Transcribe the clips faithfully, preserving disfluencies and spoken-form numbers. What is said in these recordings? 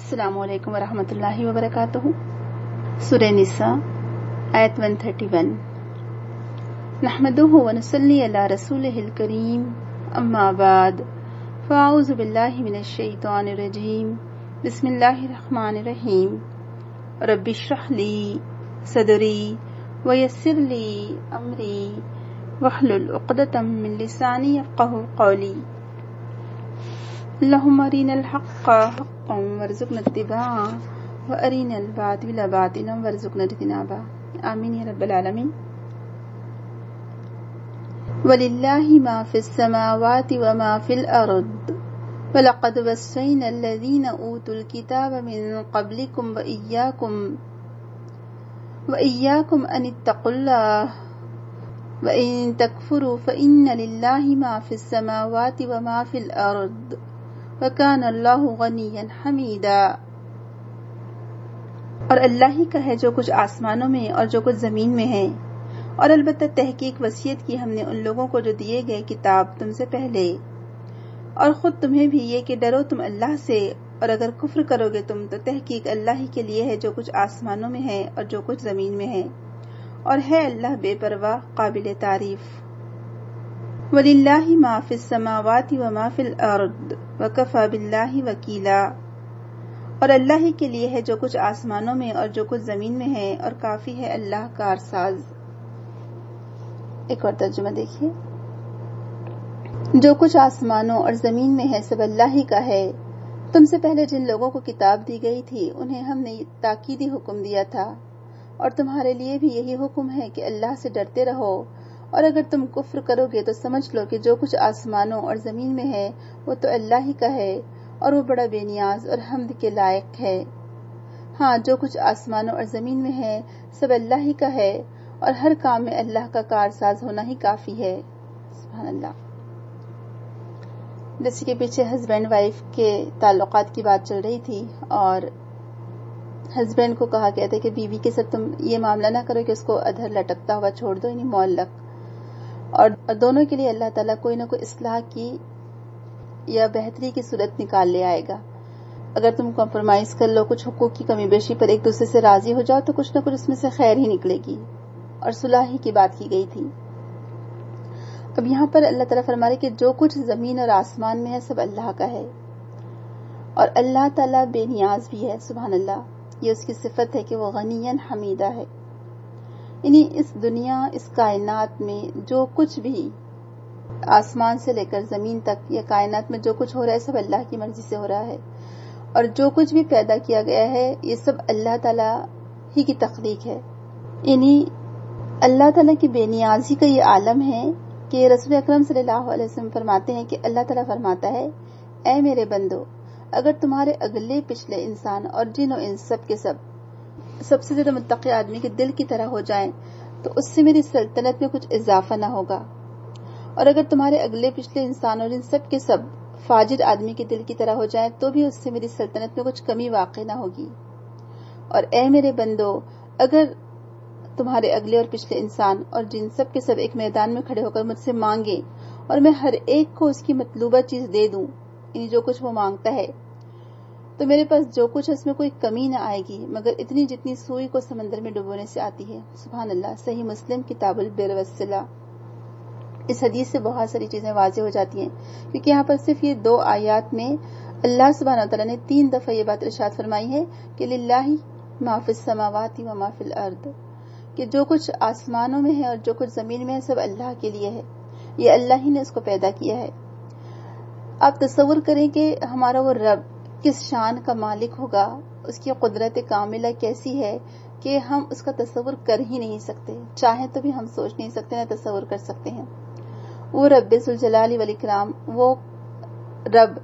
السلام علیکم ورحمۃ اللہ وبرکاتہ۔ سورہ نساء آیت ایک سو اکتیس۔ نحمدہ ونصلی علی رسولہ الکریم، اما بعد، فاعوذ باللہ من الشیطان الرجیم، بسم اللہ الرحمن الرحیم۔ رب اشرح لی صدری ویسر لی امری واحلل عقدۃ من لسانی یفقہوا قولی۔ اللہم ارنا الحق حقا وارزقنا اتباعہ وارنا الباطل باطلا وارزقنا اجتنابہ، آمین یا رب العالمین۔ وللہ ما فی السماوات وما فی الارض ولقد وصینا الذین اوتوا الکتاب من قبلکم وإیاکم وإیاکم ان اتقوا اللہ وإن تکفروا فإن للہ ما فی السماوات وما فی الارض وَكَانَ اللَّهُ غَنِيًّا حَمِيدًا۔ اور اللہ ہی کا ہے جو کچھ آسمانوں میں اور جو کچھ زمین میں ہے، اور البتہ تحقیق وصیت کی ہم نے ان لوگوں کو جو دیے گئے کتاب تم سے پہلے، اور خود تمہیں بھی یہ کہ ڈرو تم اللہ سے، اور اگر کفر کرو گے تم تو تحقیق اللہ ہی کے لیے ہے جو کچھ آسمانوں میں ہے اور جو کچھ زمین میں ہے، اور ہے اللہ بے پرواہ قابل تعریف۔ وَلِلَّهِ مَا فِي السَّمَاوَاتِ وَمَا فِي الْأَرْضِ وَكَفَى بِاللَّهِ وَكِيلًا۔ اور اللہ ہی کے لیے ہے جو کچھ آسمانوں میں اور جو کچھ زمین میں ہے، اور کافی ہے اللہ کارساز۔ ایک اور ترجمہ دیکھیے۔ جو کچھ آسمانوں اور زمین میں ہے سب اللہ ہی کا ہے۔ تم سے پہلے جن لوگوں کو کتاب دی گئی تھی انہیں ہم نے تاکیدی حکم دیا تھا، اور تمہارے لیے بھی یہی حکم ہے کہ اللہ سے ڈرتے رہو، اور اگر تم کفر کرو گے تو سمجھ لو کہ جو کچھ آسمانوں اور زمین میں ہے وہ تو اللہ ہی کا ہے، اور وہ بڑا بے نیاز اور حمد کے لائق ہے۔ ہاں، جو کچھ آسمانوں اور زمین میں ہے سب اللہ ہی کا ہے، اور ہر کام میں اللہ کا کارساز ہونا ہی کافی ہے۔ سبحان اللہ۔ جیسے کہ پیچھے ہسبینڈ وائف کے تعلقات کی بات چل رہی تھی، اور ہسبینڈ کو کہا گیا تھا کہ بیوی کے ساتھ تم یہ معاملہ نہ کرو کہ اس کو ادھر لٹکتا ہوا چھوڑ دو، یعنی معلق، اور دونوں کے لیے اللہ تعالیٰ کوئی نہ کوئی اصلاح کی یا بہتری کی صورت نکال لے آئے گا۔ اگر تم کمپرومائز کر لو، کچھ حقوق کی کمی بیشی پر ایک دوسرے سے راضی ہو جاؤ تو کچھ نہ کچھ اس میں سے خیر ہی نکلے گی، اور صلح ہی کی بات کی گئی تھی۔ اب یہاں پر اللہ تعالیٰ فرما رہے کہ جو کچھ زمین اور آسمان میں ہے سب اللہ کا ہے، اور اللہ تعالیٰ بے نیاز بھی ہے۔ سبحان اللہ، یہ اس کی صفت ہے کہ وہ غنیًا حمیدہ ہے، یعنی اس دنیا، اس کائنات میں جو کچھ بھی آسمان سے لے کر زمین تک یا کائنات میں جو کچھ ہو رہا ہے سب اللہ کی مرضی سے ہو رہا ہے، اور جو کچھ بھی پیدا کیا گیا ہے یہ سب اللہ تعالیٰ ہی کی تخلیق ہے۔ یعنی اللہ تعالیٰ کی بے نیازی کا یہ عالم ہے کہ رسول اکرم صلی اللہ علیہ وسلم فرماتے ہیں کہ اللہ تعالیٰ فرماتا ہے، اے میرے بندو، اگر تمہارے اگلے پچھلے انسان اور جن و انس سب کے سب سب سے زیادہ متقی آدمی کے دل کی طرح ہو جائیں تو اس سے میری سلطنت میں کچھ اضافہ نہ ہوگا، اور اگر تمہارے اگلے پچھلے انسان اور ان سب کے سب فاجر آدمی کے دل کی طرح ہو جائیں تو بھی اس سے میری سلطنت میں کچھ کمی واقع نہ ہوگی۔ اور اے میرے بندو، اگر تمہارے اگلے اور پچھلے انسان اور جن سب کے سب ایک میدان میں کھڑے ہو کر مجھ سے مانگے اور میں ہر ایک کو اس کی مطلوبہ چیز دے دوں، یعنی جو کچھ وہ مانگتا ہے، تو میرے پاس جو کچھ اس میں کوئی کمی نہ آئے گی مگر اتنی جتنی سوئی کو سمندر میں ڈبونے سے آتی ہے۔ سبحان اللہ۔ صحیح مسلم کتاب البر والصلہ۔ اس حدیث سے بہت ساری چیزیں واضح ہو جاتی ہیں، کیونکہ یہاں پر صرف یہ دو آیات میں اللہ سبحانہ وتعالیٰ نے تین دفعہ یہ بات ارشاد فرمائی ہے کہ للہ ما فی السماوات وما فی الارض، کہ جو کچھ آسمانوں میں ہے اور جو کچھ زمین میں ہے سب اللہ کے لیے ہے، یہ اللہ ہی نے اس کو پیدا کیا ہے۔ آپ تصور کریں کہ ہمارا وہ رب کس شان کا مالک ہوگا، اس کی قدرت کاملہ کیسی ہے کہ ہم اس کا تصور کر ہی نہیں سکتے، چاہیں تو بھی ہم سوچ نہیں سکتے، نہ تصور کر سکتے ہیں۔ وہ رب ذوالجلال والاکرام، وہ رب،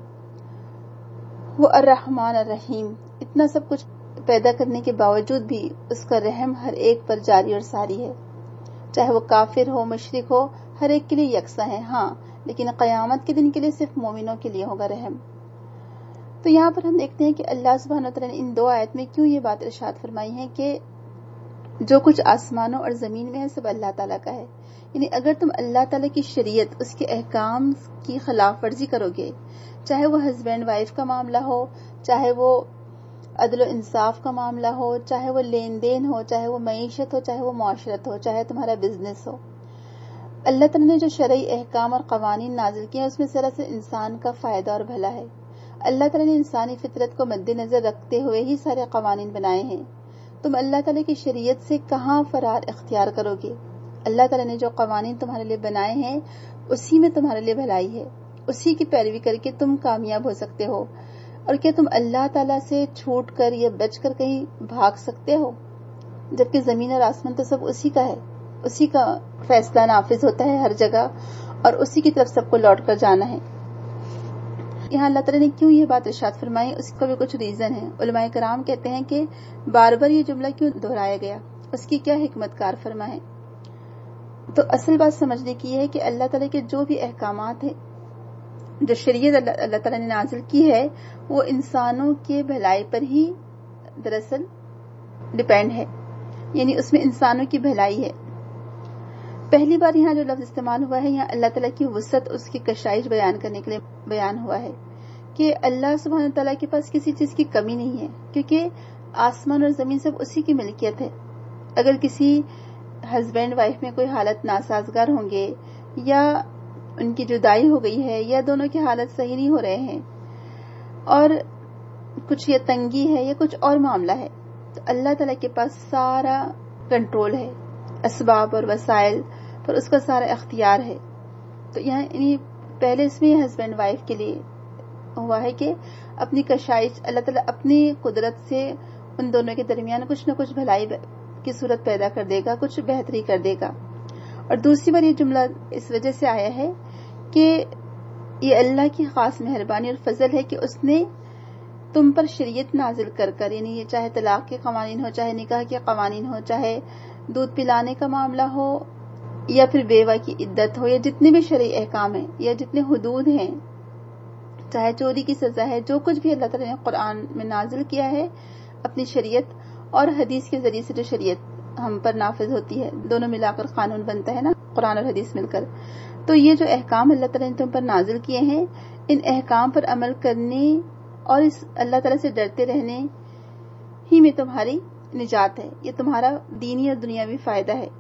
وہ الرحمن الرحیم، اتنا سب کچھ پیدا کرنے کے باوجود بھی اس کا رحم ہر ایک پر جاری اور ساری ہے، چاہے وہ کافر ہو مشرک ہو، ہر ایک کے لیے یکساں ہے۔ ہاں، لیکن قیامت کے دن کے لیے صرف مومنوں کے لیے ہوگا رحم۔ تو یہاں پر ہم دیکھتے ہیں کہ اللہ سبحانہ وتعالیٰ نے ان دو آیت میں کیوں یہ بات ارشاد فرمائی ہے کہ جو کچھ آسمانوں اور زمین میں ہے سب اللہ تعالیٰ کا ہے۔ یعنی اگر تم اللہ تعالیٰ کی شریعت، اس کے احکام کی خلاف ورزی کرو گے، چاہے وہ ہسبینڈ وائف کا معاملہ ہو، چاہے وہ عدل و انصاف کا معاملہ ہو، چاہے وہ لین دین ہو، چاہے وہ معیشت ہو، چاہے وہ معاشرت ہو، چاہے تمہارا بزنس ہو، اللہ تعالیٰ نے جو شرعی احکام اور قوانین نازل کیے ہیں اس میں سراسر انسان کا فائدہ اور بھلا ہے۔ اللہ تعالیٰ نے انسانی فطرت کو مد نظر رکھتے ہوئے ہی سارے قوانین بنائے ہیں۔ تم اللہ تعالیٰ کی شریعت سے کہاں فرار اختیار کرو گے؟ اللہ تعالیٰ نے جو قوانین تمہارے لیے بنائے ہیں اسی میں تمہارے لیے بھلائی ہے، اسی کی پیروی کر کے تم کامیاب ہو سکتے ہو۔ اور کیا تم اللہ تعالیٰ سے چھوٹ کر یا بچ کر کہیں بھاگ سکتے ہو؟ جبکہ زمین اور آسمان تو سب اسی کا ہے، اسی کا فیصلہ نافذ ہوتا ہے ہر جگہ، اور اسی کی طرف سب کو لوٹ کر جانا ہے۔ یہاں اللہ تعالیٰ نے کیوں یہ بات ارشاد فرمائی، اس کا بھی کچھ ریزن ہے۔ علماء کرام کہتے ہیں کہ بار بار یہ جملہ کیوں دہرایا گیا، اس کی کیا حکمت کار فرما ہے؟ تو اصل بات سمجھنے کی ہے کہ اللہ تعالیٰ کے جو بھی احکامات ہیں، جو شریعت اللہ تعالیٰ نے نازل کی ہے، وہ انسانوں کے بھلائی پر ہی دراصل ڈیپینڈ ہے، یعنی اس میں انسانوں کی بھلائی ہے۔ پہلی بار یہاں جو لفظ استعمال ہوا ہے، یہاں اللہ تعالیٰ کی وسعت، اس کی کشائش بیان کرنے کے لیے بیان ہوا ہے کہ اللہ سبحانہ تعالیٰ کے پاس کسی چیز کی کمی نہیں ہے، کیونکہ آسمان اور زمین سب اسی کی ملکیت ہے۔ اگر کسی ہسبینڈ وائف میں کوئی حالت ناسازگار ہوں گے، یا ان کی جدائی ہو گئی ہے، یا دونوں کی حالت صحیح نہیں ہو رہے ہیں، اور کچھ یہ تنگی ہے یا کچھ اور معاملہ ہے، تو اللہ تعالیٰ کے پاس سارا کنٹرول ہے، اسباب اور وسائل پر اس کا سارا اختیار ہے۔ تو یہاں یعنی پہلے اس میں ہسبینڈ وائف کے لیے ہوا ہے کہ اپنی کشائش اللہ تعالیٰ اپنی قدرت سے ان دونوں کے درمیان کچھ نہ کچھ بھلائی کی صورت پیدا کر دے گا، کچھ بہتری کر دے گا۔ اور دوسری بار یہ جملہ اس وجہ سے آیا ہے کہ یہ اللہ کی خاص مہربانی اور فضل ہے کہ اس نے تم پر شریعت نازل کر کر، یعنی یہ چاہے طلاق کے قوانین ہو، چاہے نکاح کے قوانین ہو، چاہے دودھ پلانے کا معاملہ ہو، یا پھر بیوہ کی عدت ہو، یا جتنے بھی شرعی احکام ہیں، یا جتنے حدود ہیں، چاہے چوری کی سزا ہے، جو کچھ بھی اللہ تعالیٰ نے قرآن میں نازل کیا ہے اپنی شریعت، اور حدیث کے ذریعے سے جو شریعت ہم پر نافذ ہوتی ہے، دونوں ملا کر قانون بنتا ہے نا، قرآن اور حدیث مل کر۔ تو یہ جو احکام اللہ تعالیٰ نے تم پر نازل کیے ہیں، ان احکام پر عمل کرنے اور اس اللہ تعالیٰ سے ڈرتے رہنے ہی میں تمہاری نجات ہے، یہ تمہارا دینی اور دنیاوی فائدہ ہے۔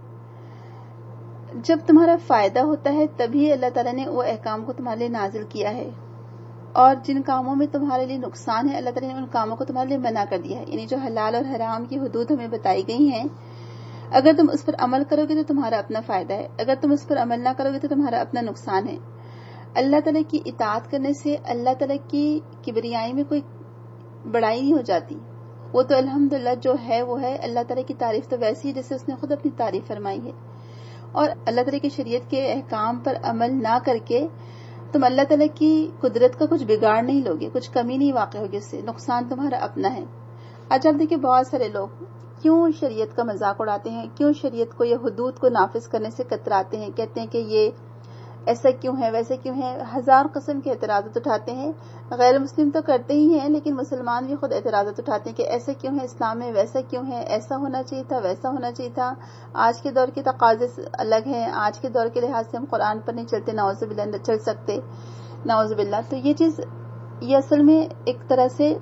جب تمہارا فائدہ ہوتا ہے تبھی اللہ تعالیٰ نے وہ احکام کو تمہارے لیے نازل کیا ہے، اور جن کاموں میں تمہارے لیے نقصان ہے اللہ تعالیٰ نے ان کاموں کو تمہارے لیے منع کر دیا ہے، یعنی جو حلال اور حرام کی حدود ہمیں بتائی گئی ہیں، اگر تم اس پر عمل کرو گے تو تمہارا اپنا فائدہ ہے، اگر تم اس پر عمل نہ کرو گے تو تمہارا اپنا نقصان ہے۔ اللہ تعالیٰ کی اطاعت کرنے سے اللہ تعالیٰ کی کبریائی میں کوئی بڑائی نہیں ہو جاتی، وہ تو الحمدللہ جو ہے وہ ہے۔ اللہ تعالیٰ کی تعریف تو ویسی ہے جیسے اس نے خود اپنی تعریف فرمائی ہے، اور اللہ تعالیٰ کی شریعت کے احکام پر عمل نہ کر کے تم اللہ تعالیٰ کی قدرت کا کچھ بگاڑ نہیں لوگے، کچھ کمی نہیں واقع ہوگی، اس سے نقصان تمہارا اپنا ہے۔ آج آپ دیکھیں بہت سارے لوگ کیوں شریعت کا مذاق اڑاتے ہیں، کیوں شریعت کو یا حدود کو نافذ کرنے سے کتراتے ہیں، کہتے ہیں کہ یہ ایسا کیوں ہے، ویسا کیوں ہے، ہزار قسم کے اعتراضات اٹھاتے ہیں۔ غیر مسلم تو کرتے ہی ہیں، لیکن مسلمان بھی خود اعتراضات اٹھاتے ہیں کہ ایسا کیوں ہے اسلام میں، ویسا کیوں ہے، ایسا ہونا چاہیے تھا، ویسا ہونا چاہیے تھا، آج کے دور کے تقاضے الگ ہیں، آج کے دور کے لحاظ سے ہم قرآن پر نہیں چلتے، نعوذ باللہ نہیں چل سکتے، نعوذ باللہ۔ تو یہ چیز یہ اصل میں ایک طرح سے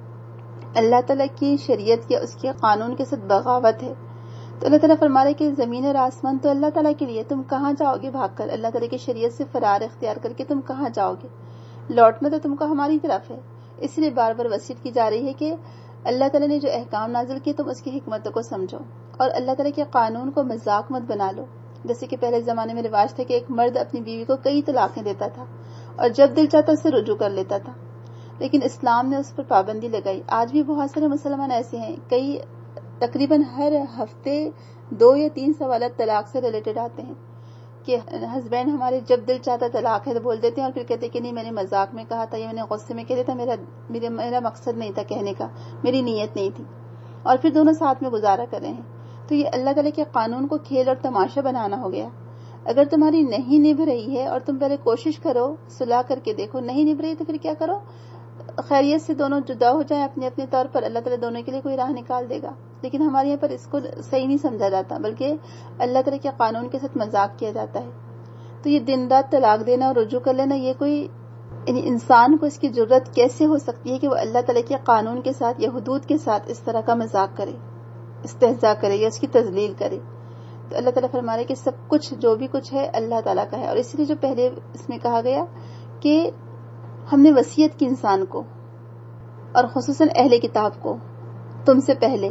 اللہ تعالیٰ کی شریعت یا اس کے قانون کے ساتھ بغاوت ہے۔ تو اللہ تعالیٰ فرما رہے کہ زمین اور آسمان تو اللہ تعالیٰ کے لیے، تم کہاں جاؤ گے بھاگ کر؟ اللہ تعالیٰ کی شریعت سے فرار اختیار کر کے تم کہاں جاؤ گے؟ لوٹنا تو تم کو ہماری طرف ہے۔ اس لیے بار بار وصیت کی جا رہی ہے کہ اللہ تعالیٰ نے جو احکام نازل کیے تم اس کی حکمتوں کو سمجھو، اور اللہ تعالیٰ کے قانون کو مذاق مت بنا لو۔ جیسے کہ پہلے زمانے میں رواج تھا کہ ایک مرد اپنی بیوی کو کئی طلاقیں دیتا تھا، اور جب دل چاہتا اس سے رجوع کر لیتا تھا، لیکن اسلام نے اس پر پابندی لگائی۔ آج بھی بہت سارے مسلمان ایسے ہیں، کئی تقریباً ہر ہفتے دو یا تین سوالات طلاق سے ریلیٹڈ آتے ہیں کہ ہسبینڈ ہمارے جب دل چاہتا طلاق ہے تو بول دیتے ہیں، اور پھر کہتے ہیں کہ نہیں میں نے مذاق میں کہا تھا، یا میں نے غصے میں کہہ دیا تھا، میرا میرا مقصد نہیں تھا کہنے کا، میری نیت نہیں تھی، اور پھر دونوں ساتھ میں گزارا کر رہے ہیں۔ تو یہ اللہ تعالیٰ کے قانون کو کھیل اور تماشا بنانا ہو گیا۔ اگر تمہاری نہیں نبھ رہی ہے اور تم پہلے کوشش کرو، صلح کر کے دیکھو، نہیں نبھ رہی تو پھر کیا کرو، خیریت سے دونوں جدا ہو جائیں اپنے اپنے طور پر، اللہ تعالیٰ دونوں کے لیے کوئی راہ نکال دے گا۔ لیکن ہمارے یہاں پر اس کو صحیح نہیں سمجھا جاتا، بلکہ اللہ تعالیٰ کے قانون کے ساتھ مذاق کیا جاتا ہے۔ تو یہ دن رات طلاق دینا اور رجوع کر لینا یہ کوئی یعنی انسان کو اس کی ضرورت کیسے ہو سکتی ہے کہ وہ اللہ تعالیٰ کے قانون کے ساتھ یا حدود کے ساتھ اس طرح کا مذاق کرے، استہزاء کرے یا اس کی تذلیل کرے. تو اللہ تعالیٰ فرما رہے کہ سب کچھ جو بھی کچھ ہے اللہ تعالیٰ کا ہے. اور اسی لیے جو پہلے اس میں کہا گیا کہ ہم نے وصیت کی انسان کو اور خصوصاً اہل کتاب کو تم سے پہلے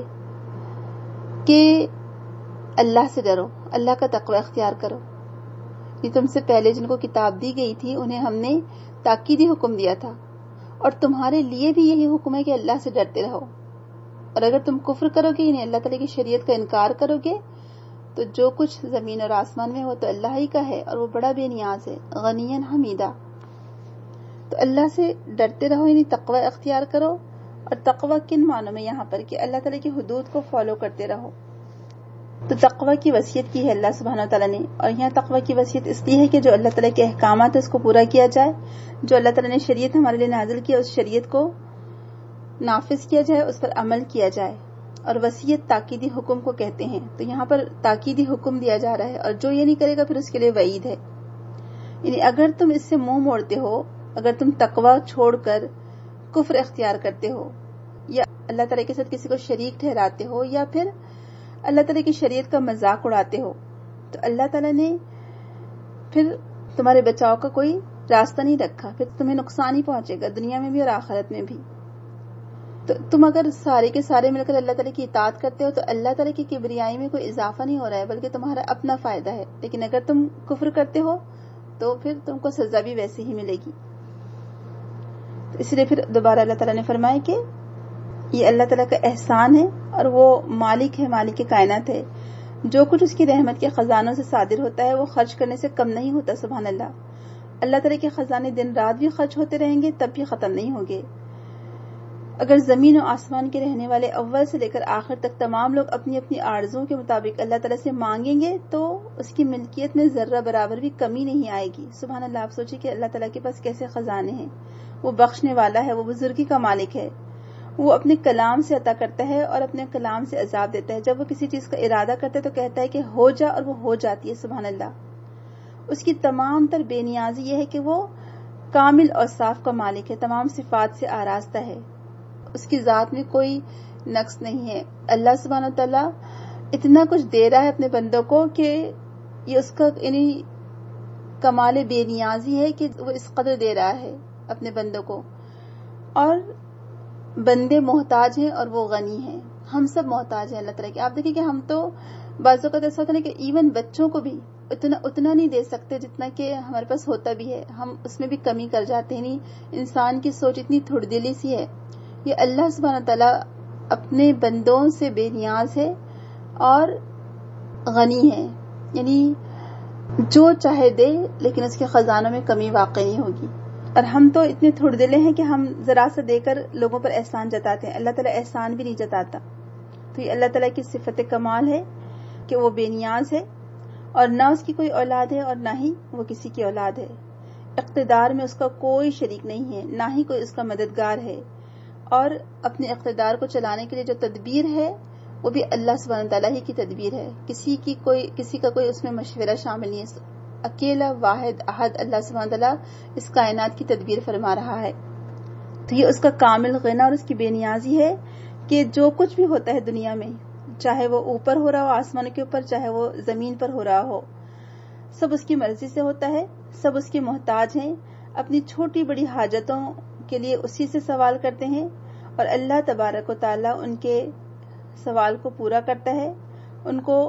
کہ اللہ سے ڈرو، اللہ کا تقوی اختیار کرو. یہ تم سے پہلے جن کو کتاب دی گئی تھی انہیں ہم نے تاکیدی حکم دیا تھا، اور تمہارے لیے بھی یہی حکم ہے کہ اللہ سے ڈرتے رہو. اور اگر تم کفر کرو گے یعنی اللہ تعالیٰ کی شریعت کا انکار کرو گے تو جو کچھ زمین اور آسمان میں ہو تو اللہ ہی کا ہے، اور وہ بڑا بے نیاز ہے، غنیًا حمیدہ. تو اللہ سے ڈرتے رہو یعنی تقوی اختیار کرو. اور تقوی کن معنوں میں یہاں پر کہ اللہ تعالیٰ کی حدود کو فالو کرتے رہو. تو تقوی کی وصیت کی ہے اللہ سبحانہ وتعالیٰ نے. اور یہاں تقوی کی وصیت اس لیے ہے کہ جو اللہ تعالیٰ کے احکامات ہیں اس کو پورا کیا جائے، جو اللہ تعالیٰ نے شریعت ہمارے لیے نازل کی اس شریعت کو نافذ کیا جائے، اس پر عمل کیا جائے. اور وصیت تاکیدی حکم کو کہتے ہیں. تو یہاں پر تاکیدی حکم دیا جا رہا ہے، اور جو یہ نہیں کرے گا پھر اس کے لیے وعید ہے. یعنی اگر تم اس سے منہ موڑتے ہو، اگر تم تقوی چھوڑ کر کفر اختیار کرتے ہو یا اللہ تعالیٰ کے ساتھ کسی کو شریک ٹھہراتے ہو یا پھر اللہ تعالیٰ کی شریعت کا مذاق اڑاتے ہو، تو اللہ تعالیٰ نے پھر تمہارے بچاؤ کا کوئی راستہ نہیں رکھا، پھر تمہیں نقصان ہی پہنچے گا دنیا میں بھی اور آخرت میں بھی. تو تم اگر سارے کے سارے مل کر اللہ تعالیٰ کی اطاعت کرتے ہو تو اللہ تعالیٰ کی کبریائی میں کوئی اضافہ نہیں ہو رہا ہے بلکہ تمہارا اپنا فائدہ ہے. لیکن اگر تم کفر کرتے ہو تو پھر تم کو سزا بھی ویسے ہی ملے گی. اس لیے پھر دوبارہ اللہ تعالیٰ نے فرمایا کہ یہ اللہ تعالیٰ کا احسان ہے اور وہ مالک ہے، مالک کائنات ہے. جو کچھ اس کی رحمت کے خزانوں سے صادر ہوتا ہے وہ خرچ کرنے سے کم نہیں ہوتا. سبحان اللہ. اللہ تعالیٰ کے خزانے دن رات بھی خرچ ہوتے رہیں گے تب بھی ختم نہیں ہوں گے. اگر زمین و آسمان کے رہنے والے اول سے لے کر آخر تک تمام لوگ اپنی اپنی آرزوں کے مطابق اللہ تعالیٰ سے مانگیں گے تو اس کی ملکیت میں ذرہ برابر بھی کمی نہیں آئے گی. سبحان اللہ. آپ سوچیں کہ اللہ تعالیٰ کے پاس کیسے خزانے ہیں. وہ بخشنے والا ہے، وہ بزرگی کا مالک ہے. وہ اپنے کلام سے عطا کرتا ہے اور اپنے کلام سے عذاب دیتا ہے. جب وہ کسی چیز کا ارادہ کرتا ہے تو کہتا ہے کہ ہو جا اور وہ ہو جاتی ہے. سبحان اللہ. اس کی تمام تر بے نیازی یہ ہے کہ وہ کامل اوصاف کا مالک ہے، تمام صفات سے آراستہ ہے. اس کی ذات میں کوئی نقص نہیں ہے. اللہ سبحانہ وتعالیٰ اتنا کچھ دے رہا ہے اپنے بندوں کو کہ یہ اس کا یعنی کمال بے نیازی ہے کہ وہ اس قدر دے رہا ہے اپنے بندوں کو. اور بندے محتاج ہیں اور وہ غنی ہیں. ہم سب محتاج ہیں اللہ تعالیٰ کے. آپ دیکھیں کہ ہم تو بعض اوقات ایسا ہوتا ہے کہ ایون بچوں کو بھی اتنا اتنا نہیں دے سکتے جتنا کہ ہمارے پاس ہوتا بھی ہے. ہم اس میں بھی کمی کر جاتے ہیں. نہیں، انسان کی سوچ اتنی تھوڑ دلی سی ہے. یہ اللہ سبحانہ تعالیٰ اپنے بندوں سے بے نیاز ہے اور غنی ہے. یعنی جو چاہے دے لیکن اس کے خزانوں میں کمی واقع نہیں ہوگی. اور ہم تو اتنے تھوڑ دلے ہیں کہ ہم ذرا سا دے کر لوگوں پر احسان جتاتے ہیں. اللہ تعالیٰ احسان بھی نہیں جتاتا. تو یہ اللہ تعالیٰ کی صفت کمال ہے کہ وہ بے نیاز ہے اور نہ اس کی کوئی اولاد ہے اور نہ ہی وہ کسی کی اولاد ہے. اقتدار میں اس کا کوئی شریک نہیں ہے، نہ ہی کوئی اس کا مددگار ہے. اور اپنے اقتدار کو چلانے کے لیے جو تدبیر ہے وہ بھی اللہ سبحانہ تعالیٰ ہی کی تدبیر ہے. کسی کی کوئی کسی کا کوئی اس میں مشورہ شامل نہیں ہے. اکیلا واحد احد اللہ سبحانہ تعالیٰ اس کائنات کی تدبیر فرما رہا ہے. تو یہ اس کا کامل غنا اور اس کی بے نیازی ہے کہ جو کچھ بھی ہوتا ہے دنیا میں، چاہے وہ اوپر ہو رہا ہو آسمان کے اوپر، چاہے وہ زمین پر ہو رہا ہو، سب اس کی مرضی سے ہوتا ہے. سب اس کے محتاج ہیں. اپنی چھوٹی بڑی حاجتوں کے لیے اسی سے سوال کرتے ہیں اور اللہ تبارک و تعالیٰ ان کے سوال کو پورا کرتا ہے. ان کو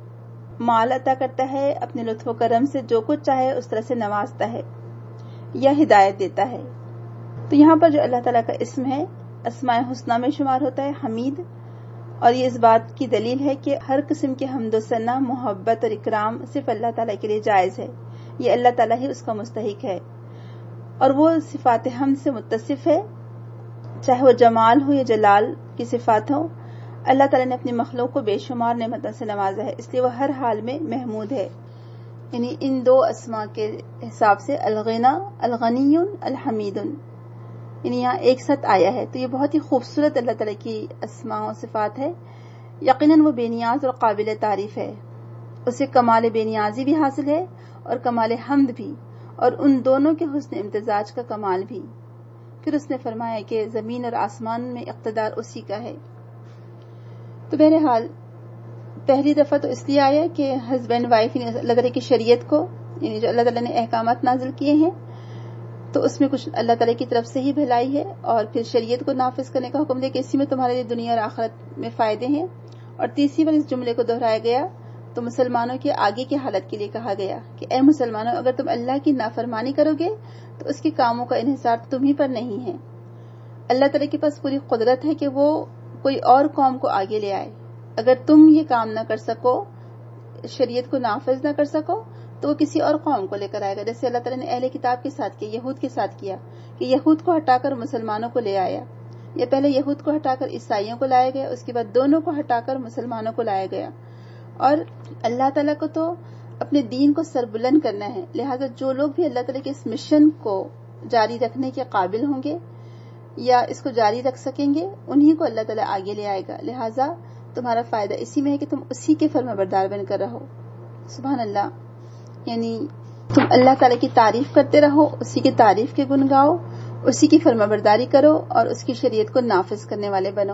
مال عطا کرتا ہے، اپنے لطف و کرم سے جو کچھ چاہے اس طرح سے نوازتا ہے یا ہدایت دیتا ہے. تو یہاں پر جو اللہ تعالیٰ کا اسم ہے اسماء حسنہ میں شمار ہوتا ہے حمید. اور یہ اس بات کی دلیل ہے کہ ہر قسم کے حمد و ثنا، محبت اور اکرام صرف اللہ تعالیٰ کے لیے جائز ہے. یہ اللہ تعالیٰ ہی اس کا مستحق ہے اور وہ صفات حمد سے متصف ہے، چاہے وہ جمال ہو یا جلال کی صفات ہو. اللہ تعالیٰ نے اپنی مخلوق کو بے شمار نعمتوں سے نوازا ہے، اس لیے وہ ہر حال میں محمود ہے. یعنی ان دو اسماء کے حساب سے الغنا، الغنی، الحمید، یعنی یہاں ایک ساتھ آیا ہے. تو یہ بہت ہی خوبصورت اللہ تعالیٰ کی اسماء و صفات ہے. یقیناً وہ بے نیاز اور قابل تعریف ہے. اسے کمال بے نیازی بھی حاصل ہے اور کمال حمد بھی، اور ان دونوں کے حسن امتزاج کا کمال بھی۔ پھر اس نے فرمایا کہ زمین اور آسمان میں اقتدار اسی کا ہے۔ تو بہرحال پہلی دفعہ تو اس لیے آیا کہ ہسبینڈ وائف یعنی اللہ تعالیٰ کی شریعت کو، یعنی جو اللہ تعالیٰ نے احکامات نازل کیے ہیں تو اس میں کچھ اللہ تعالیٰ کی طرف سے ہی بھلائی ہے، اور پھر شریعت کو نافذ کرنے کا حکم دے کہ اسی میں تمہارے لیے دنیا اور آخرت میں فائدے ہیں۔ اور تیسری بار اس جملے کو دہرایا گیا تو مسلمانوں کے آگے کی حالت کے لیے کہا گیا کہ اے مسلمانوں، اگر تم اللہ کی نافرمانی کرو گے تو اس کے کاموں کا انحصار تم ہی پر نہیں ہے۔ اللہ تعالیٰ کے پاس پوری قدرت ہے کہ وہ کوئی اور قوم کو آگے لے آئے۔ اگر تم یہ کام نہ کر سکو، شریعت کو نافذ نہ کر سکو، تو وہ کسی اور قوم کو لے کر آئے گا، جیسے اللہ تعالیٰ نے اہل کتاب کے ساتھ کیا، یہود کے ساتھ کیا کہ یہود کو ہٹا کر مسلمانوں کو لے آیا، یا پہلے یہود کو ہٹا کر عیسائیوں کو لایا گیا، اس کے بعد دونوں کو ہٹا کر مسلمانوں کو لایا گیا۔ اور اللہ تعالیٰ کو تو اپنے دین کو سربلند کرنا ہے، لہٰذا جو لوگ بھی اللہ تعالیٰ کے اس مشن کو جاری رکھنے کے قابل ہوں گے یا اس کو جاری رکھ سکیں گے، انہی کو اللہ تعالیٰ آگے لے آئے گا۔ لہٰذا تمہارا فائدہ اسی میں ہے کہ تم اسی کے فرما بردار بن کر رہو۔ سبحان اللہ، یعنی تم اللہ تعالیٰ کی تعریف کرتے رہو، اسی کی تعریف کے گن گاؤ، اسی کی فرما برداری کرو اور اس کی شریعت کو نافذ کرنے والے بنو۔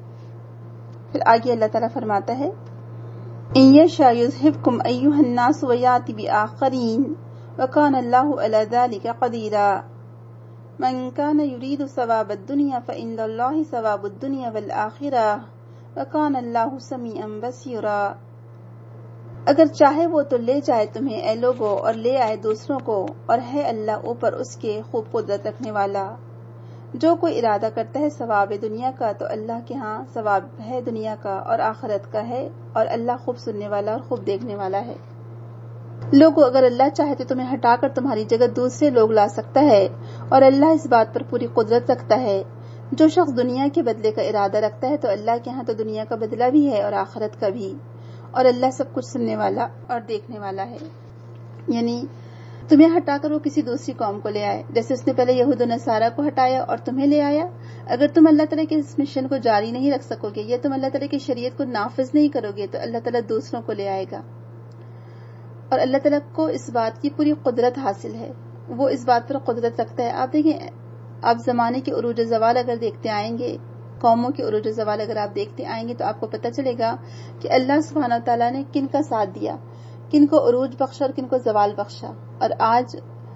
پھر آگے اللہ تعالیٰ فرماتا ہے إِن يَشَأْ يُذْهِبْكُمْ أَيُّهَا النَّاسُ وَيَأْتِ بِآخَرِينَ وَكَانَ اللَّهُ عَلَى ذَلِكَ قَدِيرًا مَنْ كَانَ يُرِيدُ ثَوَابَ الدُّنْيَا فَإِنَّ اللَّهَ ثَوَابُ الدُّنْيَا وَالْآخِرَةِ وَكَانَ اللَّهُ سَمِيعًا بَصِيرًا۔ اگر چاہے وہ تو لے جائے تمہیں اے لوگو، اور لے آئے دوسروں کو، اور ہے اللہ اوپر اس کے خوب قدرت رکھنے والا۔ جو کوئی ارادہ کرتا ہے ثواب دنیا کا تو اللہ کے ہاں ثواب ہے دنیا کا اور آخرت کا ہے، اور اللہ خوب سننے والا اور خوب دیکھنے والا ہے۔ لوگو، اگر اللہ چاہے تو تمہیں ہٹا کر تمہاری جگہ دوسرے لوگ لا سکتا ہے، اور اللہ اس بات پر پوری قدرت رکھتا ہے۔ جو شخص دنیا کے بدلے کا ارادہ رکھتا ہے تو اللہ کے ہاں تو دنیا کا بدلہ بھی ہے اور آخرت کا بھی، اور اللہ سب کچھ سننے والا اور دیکھنے والا ہے۔ یعنی تمہیں ہٹا کر وہ کسی دوسری قوم کو لے آئے، جیسے اس نے پہلے یہود و نصارہ کو ہٹایا اور تمہیں لے آیا۔ اگر تم اللہ تعالیٰ کے اس مشن کو جاری نہیں رکھ سکو گے یا تم اللہ تعالیٰ کی شریعت کو نافذ نہیں کرو گے تو اللہ تعالیٰ دوسروں کو لے آئے گا۔ اور اللہ تعالیٰ کو اس بات کی پوری قدرت حاصل ہے، وہ اس بات پر قدرت رکھتا ہے۔ آپ دیکھیں، آپ زمانے کے عروج و زوال اگر دیکھتے آئیں گے، قوموں کے عروج و زوال اگر آپ دیکھتے آئیں گے تو آپ کو پتہ چلے گا کہ اللہ سبحانہ تعالیٰ نے کن کا ساتھ دیا، کن کو عروج بخشا اور کن کو زوال بخشا، اور آج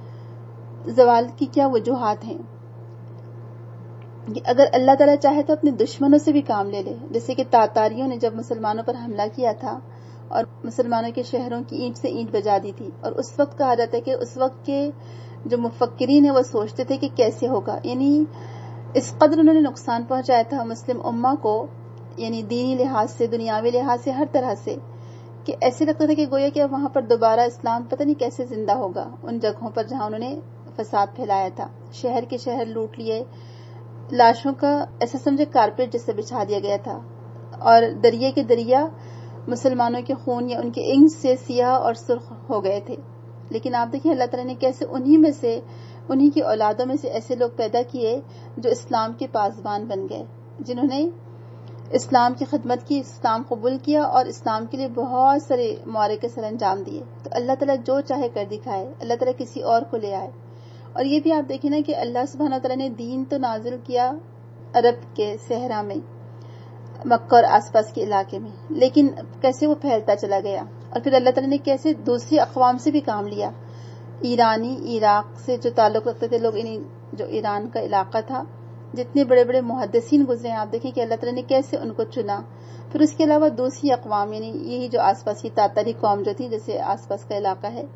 زوال کی کیا وجوہات ہیں۔ اگر اللہ تعالیٰ چاہے تو اپنے دشمنوں سے بھی کام لے لے، جیسے کہ تاتاریوں نے جب مسلمانوں پر حملہ کیا تھا اور مسلمانوں کے شہروں کی اینٹ سے اینٹ بجا دی تھی، اور اس وقت کہا جاتا ہے کہ اس وقت کے جو مفکرین ہیں وہ سوچتے تھے کہ کیسے ہوگا، یعنی اس قدر انہوں نے نقصان پہنچایا تھا مسلم امہ کو، یعنی دینی لحاظ سے، دنیاوی لحاظ سے، ہر طرح سے، کہ ایسے لگتا تھا کہ گویا کہ وہاں پر دوبارہ اسلام پتہ نہیں کیسے زندہ ہوگا ان جگہوں پر جہاں انہوں نے فساد پھیلایا تھا۔ شہر کے شہر لوٹ لیے، لاشوں کا ایسا سمجھے کارپیٹ جس سے بچھا دیا گیا تھا، اور دریا کے دریا مسلمانوں کے خون یا ان کے انگ سے سیاہ اور سرخ ہو گئے تھے۔ لیکن آپ دیکھیں اللہ تعالیٰ نے کیسے انہی میں سے، انہی کی اولادوں میں سے ایسے لوگ پیدا کیے جو اسلام کے پاسبان بن گئے، جنہوں نے اسلام کی خدمت کی، اسلام قبول کیا اور اسلام کے لیے بہت سارے معرکے سر انجام دیے۔ تو اللہ تعالیٰ جو چاہے کر دکھائے، اللہ تعالیٰ کسی اور کو لے آئے۔ اور یہ بھی آپ دیکھیں نا کہ اللہ سبحانہ تعالیٰ نے دین تو نازل کیا عرب کے صحرا میں، مکہ اور آس پاس کے علاقے میں، لیکن کیسے وہ پھیلتا چلا گیا، اور پھر اللہ تعالیٰ نے کیسے دوسری اقوام سے بھی کام لیا۔ ایرانی، عراق سے جو تعلق رکھتے تھے لوگ، یعنی جو ایران کا علاقہ تھا، جتنے بڑے بڑے محدثین گزرے ہیں آپ دیکھیں کہ اللہ تعالیٰ نے کیسے ان کو چنا۔ پھر اس کے علاوہ دوسری اقوام، یعنی یہی جو آس پاس کی تاتاری قوم جو تھی، جیسے آس پاس کا علاقہ ہے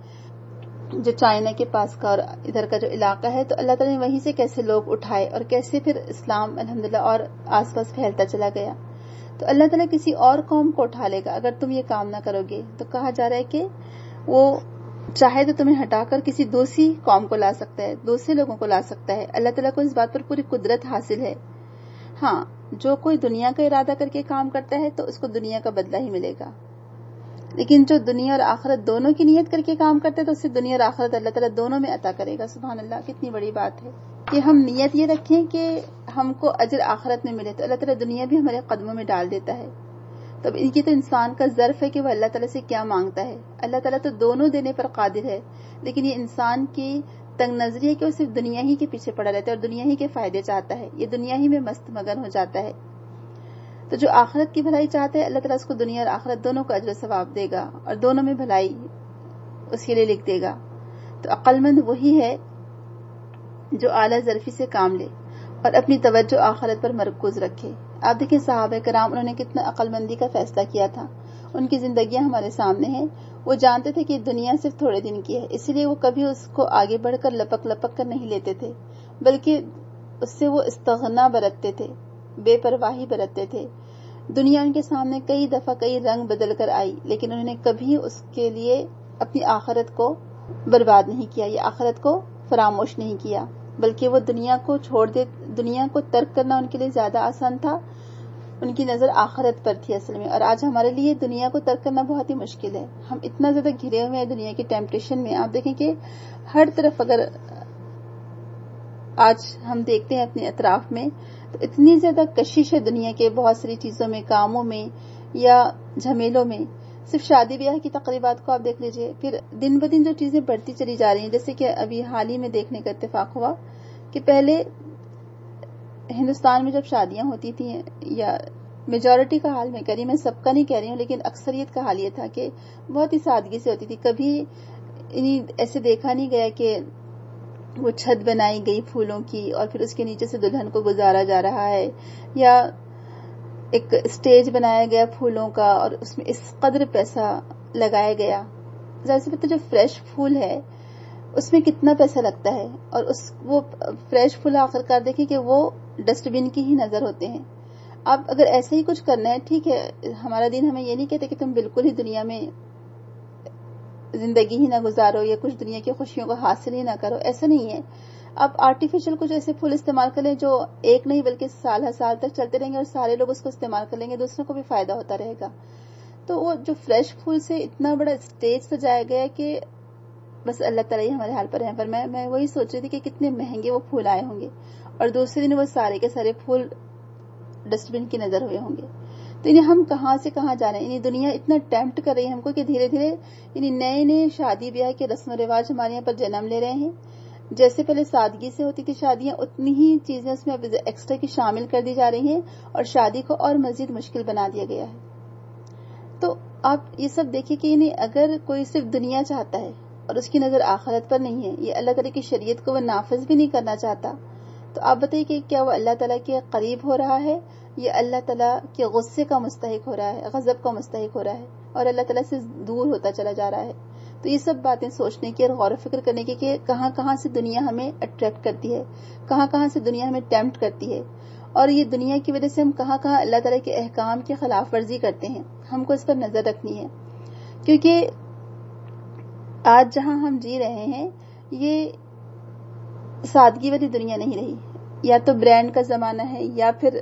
جو چائنا کے پاس کا اور ادھر کا جو علاقہ ہے، تو اللہ تعالیٰ نے وہیں سے کیسے لوگ اٹھائے اور کیسے پھر اسلام الحمدللہ اور آس پاس پھیلتا چلا گیا۔ تو اللہ تعالیٰ کسی اور قوم کو اٹھا لے گا اگر تم یہ کام نہ کرو گے۔ تو کہا جا رہا ہے کہ وہ چاہے تو تمہیں ہٹا کر کسی دوسری قوم کو لا سکتا ہے، دوسرے لوگوں کو لا سکتا ہے۔ اللہ تعالیٰ کو اس بات پر پوری قدرت حاصل ہے۔ ہاں، جو کوئی دنیا کا ارادہ کر کے کام کرتا ہے تو اس کو دنیا کا بدلہ ہی ملے گا، لیکن جو دنیا اور آخرت دونوں کی نیت کر کے کام کرتا ہے تو اسے دنیا اور آخرت اللہ تعالیٰ دونوں میں عطا کرے گا۔ سبحان اللہ، کتنی بڑی بات ہے کہ ہم نیت یہ رکھیں کہ ہم کو اجر آخرت میں ملے، تو اللہ تعالیٰ دنیا بھی ہمارے قدموں میں ڈال دیتا ہے۔ تو ان کی تو انسان کا ظرف ہے کہ وہ اللہ تعالیٰ سے کیا مانگتا ہے. اللہ تعالیٰ تو دونوں دینے پر قادر ہے، لیکن یہ انسان کی تنگ نظری ہے کہ وہ صرف دنیا ہی کے پیچھے پڑا رہتا ہے اور دنیا ہی کے فائدے چاہتا ہے، یہ دنیا ہی میں مست مگن ہو جاتا ہے. تو جو آخرت کی بھلائی چاہتا ہے اللہ تعالیٰ اس کو دنیا اور آخرت دونوں کو اجر و ثواب دے گا اور دونوں میں بھلائی اس کے لیے لکھ دے گا. تو عقل مند وہی ہے جو اعلیٰ ظرفی سے کام لے اور اپنی توجہ آخرت پر مرکوز رکھے. آپ دیکھیں صحابہ کرام انہوں نے کتنا عقل مندی کا فیصلہ کیا تھا. ان کی زندگیاں ہمارے سامنے ہیں. وہ جانتے تھے کہ دنیا صرف تھوڑے دن کی ہے، اسی لیے وہ کبھی اس کو آگے بڑھ کر لپک لپک کر نہیں لیتے تھے، بلکہ اس سے وہ استغنا برتتے تھے، بے پرواہی برتتے تھے. دنیا ان کے سامنے کئی دفعہ کئی رنگ بدل کر آئی، لیکن انہوں نے کبھی اس کے لیے اپنی آخرت کو برباد نہیں کیا یا آخرت کو فراموش نہیں کیا، بلکہ وہ دنیا کو چھوڑ دے دنیا کو ترک کرنا ان کے لیے زیادہ آسان تھا. ان کی نظر آخرت پر تھی اصل میں. اور آج ہمارے لیے دنیا کو ترک کرنا بہت ہی مشکل ہے. ہم اتنا زیادہ گھرے ہوئے ہیں دنیا کی ٹیمپٹیشن میں. آپ دیکھیں کہ ہر طرف اگر آج ہم دیکھتے ہیں اپنے اطراف میں تو اتنی زیادہ کشش ہے دنیا کے بہت ساری چیزوں میں، کاموں میں یا جھمیلوں میں. صرف شادی بیاہ کی تقریبات کو آپ دیکھ لیجئے، پھر دن بہ دن جو چیزیں بڑھتی چلی جا رہی ہیں. جیسے کہ ابھی حال ہی میں دیکھنے کا اتفاق ہوا کہ پہلے ہندوستان میں جب شادیاں ہوتی تھیں، یا میجورٹی کا حال میں کہہ رہی، میں سب کا نہیں کہہ رہی ہوں، لیکن اکثریت کا حال یہ تھا کہ بہت ہی سادگی سے ہوتی تھی. کبھی ایسے دیکھا نہیں گیا کہ وہ چھت بنائی گئی پھولوں کی اور پھر اس کے نیچے سے دلہن کو گزارا جا رہا ہے، یا ایک اسٹیج بنایا گیا پھولوں کا اور اس میں اس قدر پیسہ لگایا گیا. ظاہر سی بات ہے جو فریش پھول ہے اس میں کتنا پیسہ لگتا ہے، اور اس وہ فریش پھول آخر کار دیکھیں کہ وہ ڈسٹ بن کی ہی نظر ہوتے ہیں. اب اگر ایسے ہی کچھ کرنا ہے، ٹھیک ہے، ہمارا دین ہمیں یہ نہیں کہتے کہ تم بالکل ہی دنیا میں زندگی ہی نہ گزارو یا کچھ دنیا کی خوشیوں کو حاصل ہی نہ کرو، ایسا نہیں ہے. اب آرٹیفیشل کچھ ایسے پھول استعمال کر لیں جو ایک نہیں بلکہ سال ہر سال تک چلتے رہیں گے اور سارے لوگ اس کو استعمال کر لیں گے، دوسروں کو بھی فائدہ ہوتا رہے گا. تو وہ جو فریش پھول سے اتنا بڑا اسٹیج سجایا گیا کہ بس اللہ تعالیٰ ہی ہمارے حال پر ہیں. پر میں میں وہی سوچ رہی تھی کہ کتنے مہنگے وہ پھول آئے ہوں گے اور دوسرے دن وہ سارے کے سارے پھول ڈسٹ بن کی نظر ہوئے ہوں گے. تو انہیں ہم کہاں سے کہاں جا رہے ہیں. انہیں دنیا اتنا ٹیمپٹ کر رہی ہے ہم کو کہ دھیرے دھیرے انہیں نئے نئے شادی بیاہ کے رسم و رواج ہمارے یہاں پر جنم لے رہے ہیں. جیسے پہلے سادگی سے ہوتی تھی شادیاں، اتنی ہی چیزیں اس میں ایکسٹرا کی شامل کر دی جا رہی ہیں اور شادی کو اور مزید مشکل بنا دیا گیا ہے. تو آپ یہ سب دیکھیں کہ انہیں اگر کوئی صرف دنیا چاہتا ہے اور اس کی نظر آخرت پر نہیں ہے، یہ اللہ تعالیٰ کی شریعت کو وہ نافذ بھی نہیں کرنا چاہتا، تو آپ بتائیے کہ کیا وہ اللہ تعالیٰ کے قریب ہو رہا ہے یا اللہ تعالیٰ کے غصے کا مستحق ہو رہا ہے، غضب کا مستحق ہو رہا ہے اور اللہ تعالیٰ سے دور ہوتا چلا جا رہا ہے. تو یہ سب باتیں سوچنے کی اور غور و فکر کرنے کی کہ کہاں کہاں سے دنیا ہمیں اٹریکٹ کرتی ہے، کہاں کہاں سے دنیا ہمیں ٹیمپٹ کرتی ہے، اور یہ دنیا کی وجہ سے ہم کہاں کہاں اللہ تعالیٰ کے احکام کی خلاف ورزی کرتے ہیں. ہم کو اس پر نظر رکھنی ہے، کیونکہ آج جہاں ہم جی رہے ہیں یہ سادگی والی دنیا نہیں رہی. یا تو برانڈ کا زمانہ ہے یا پھر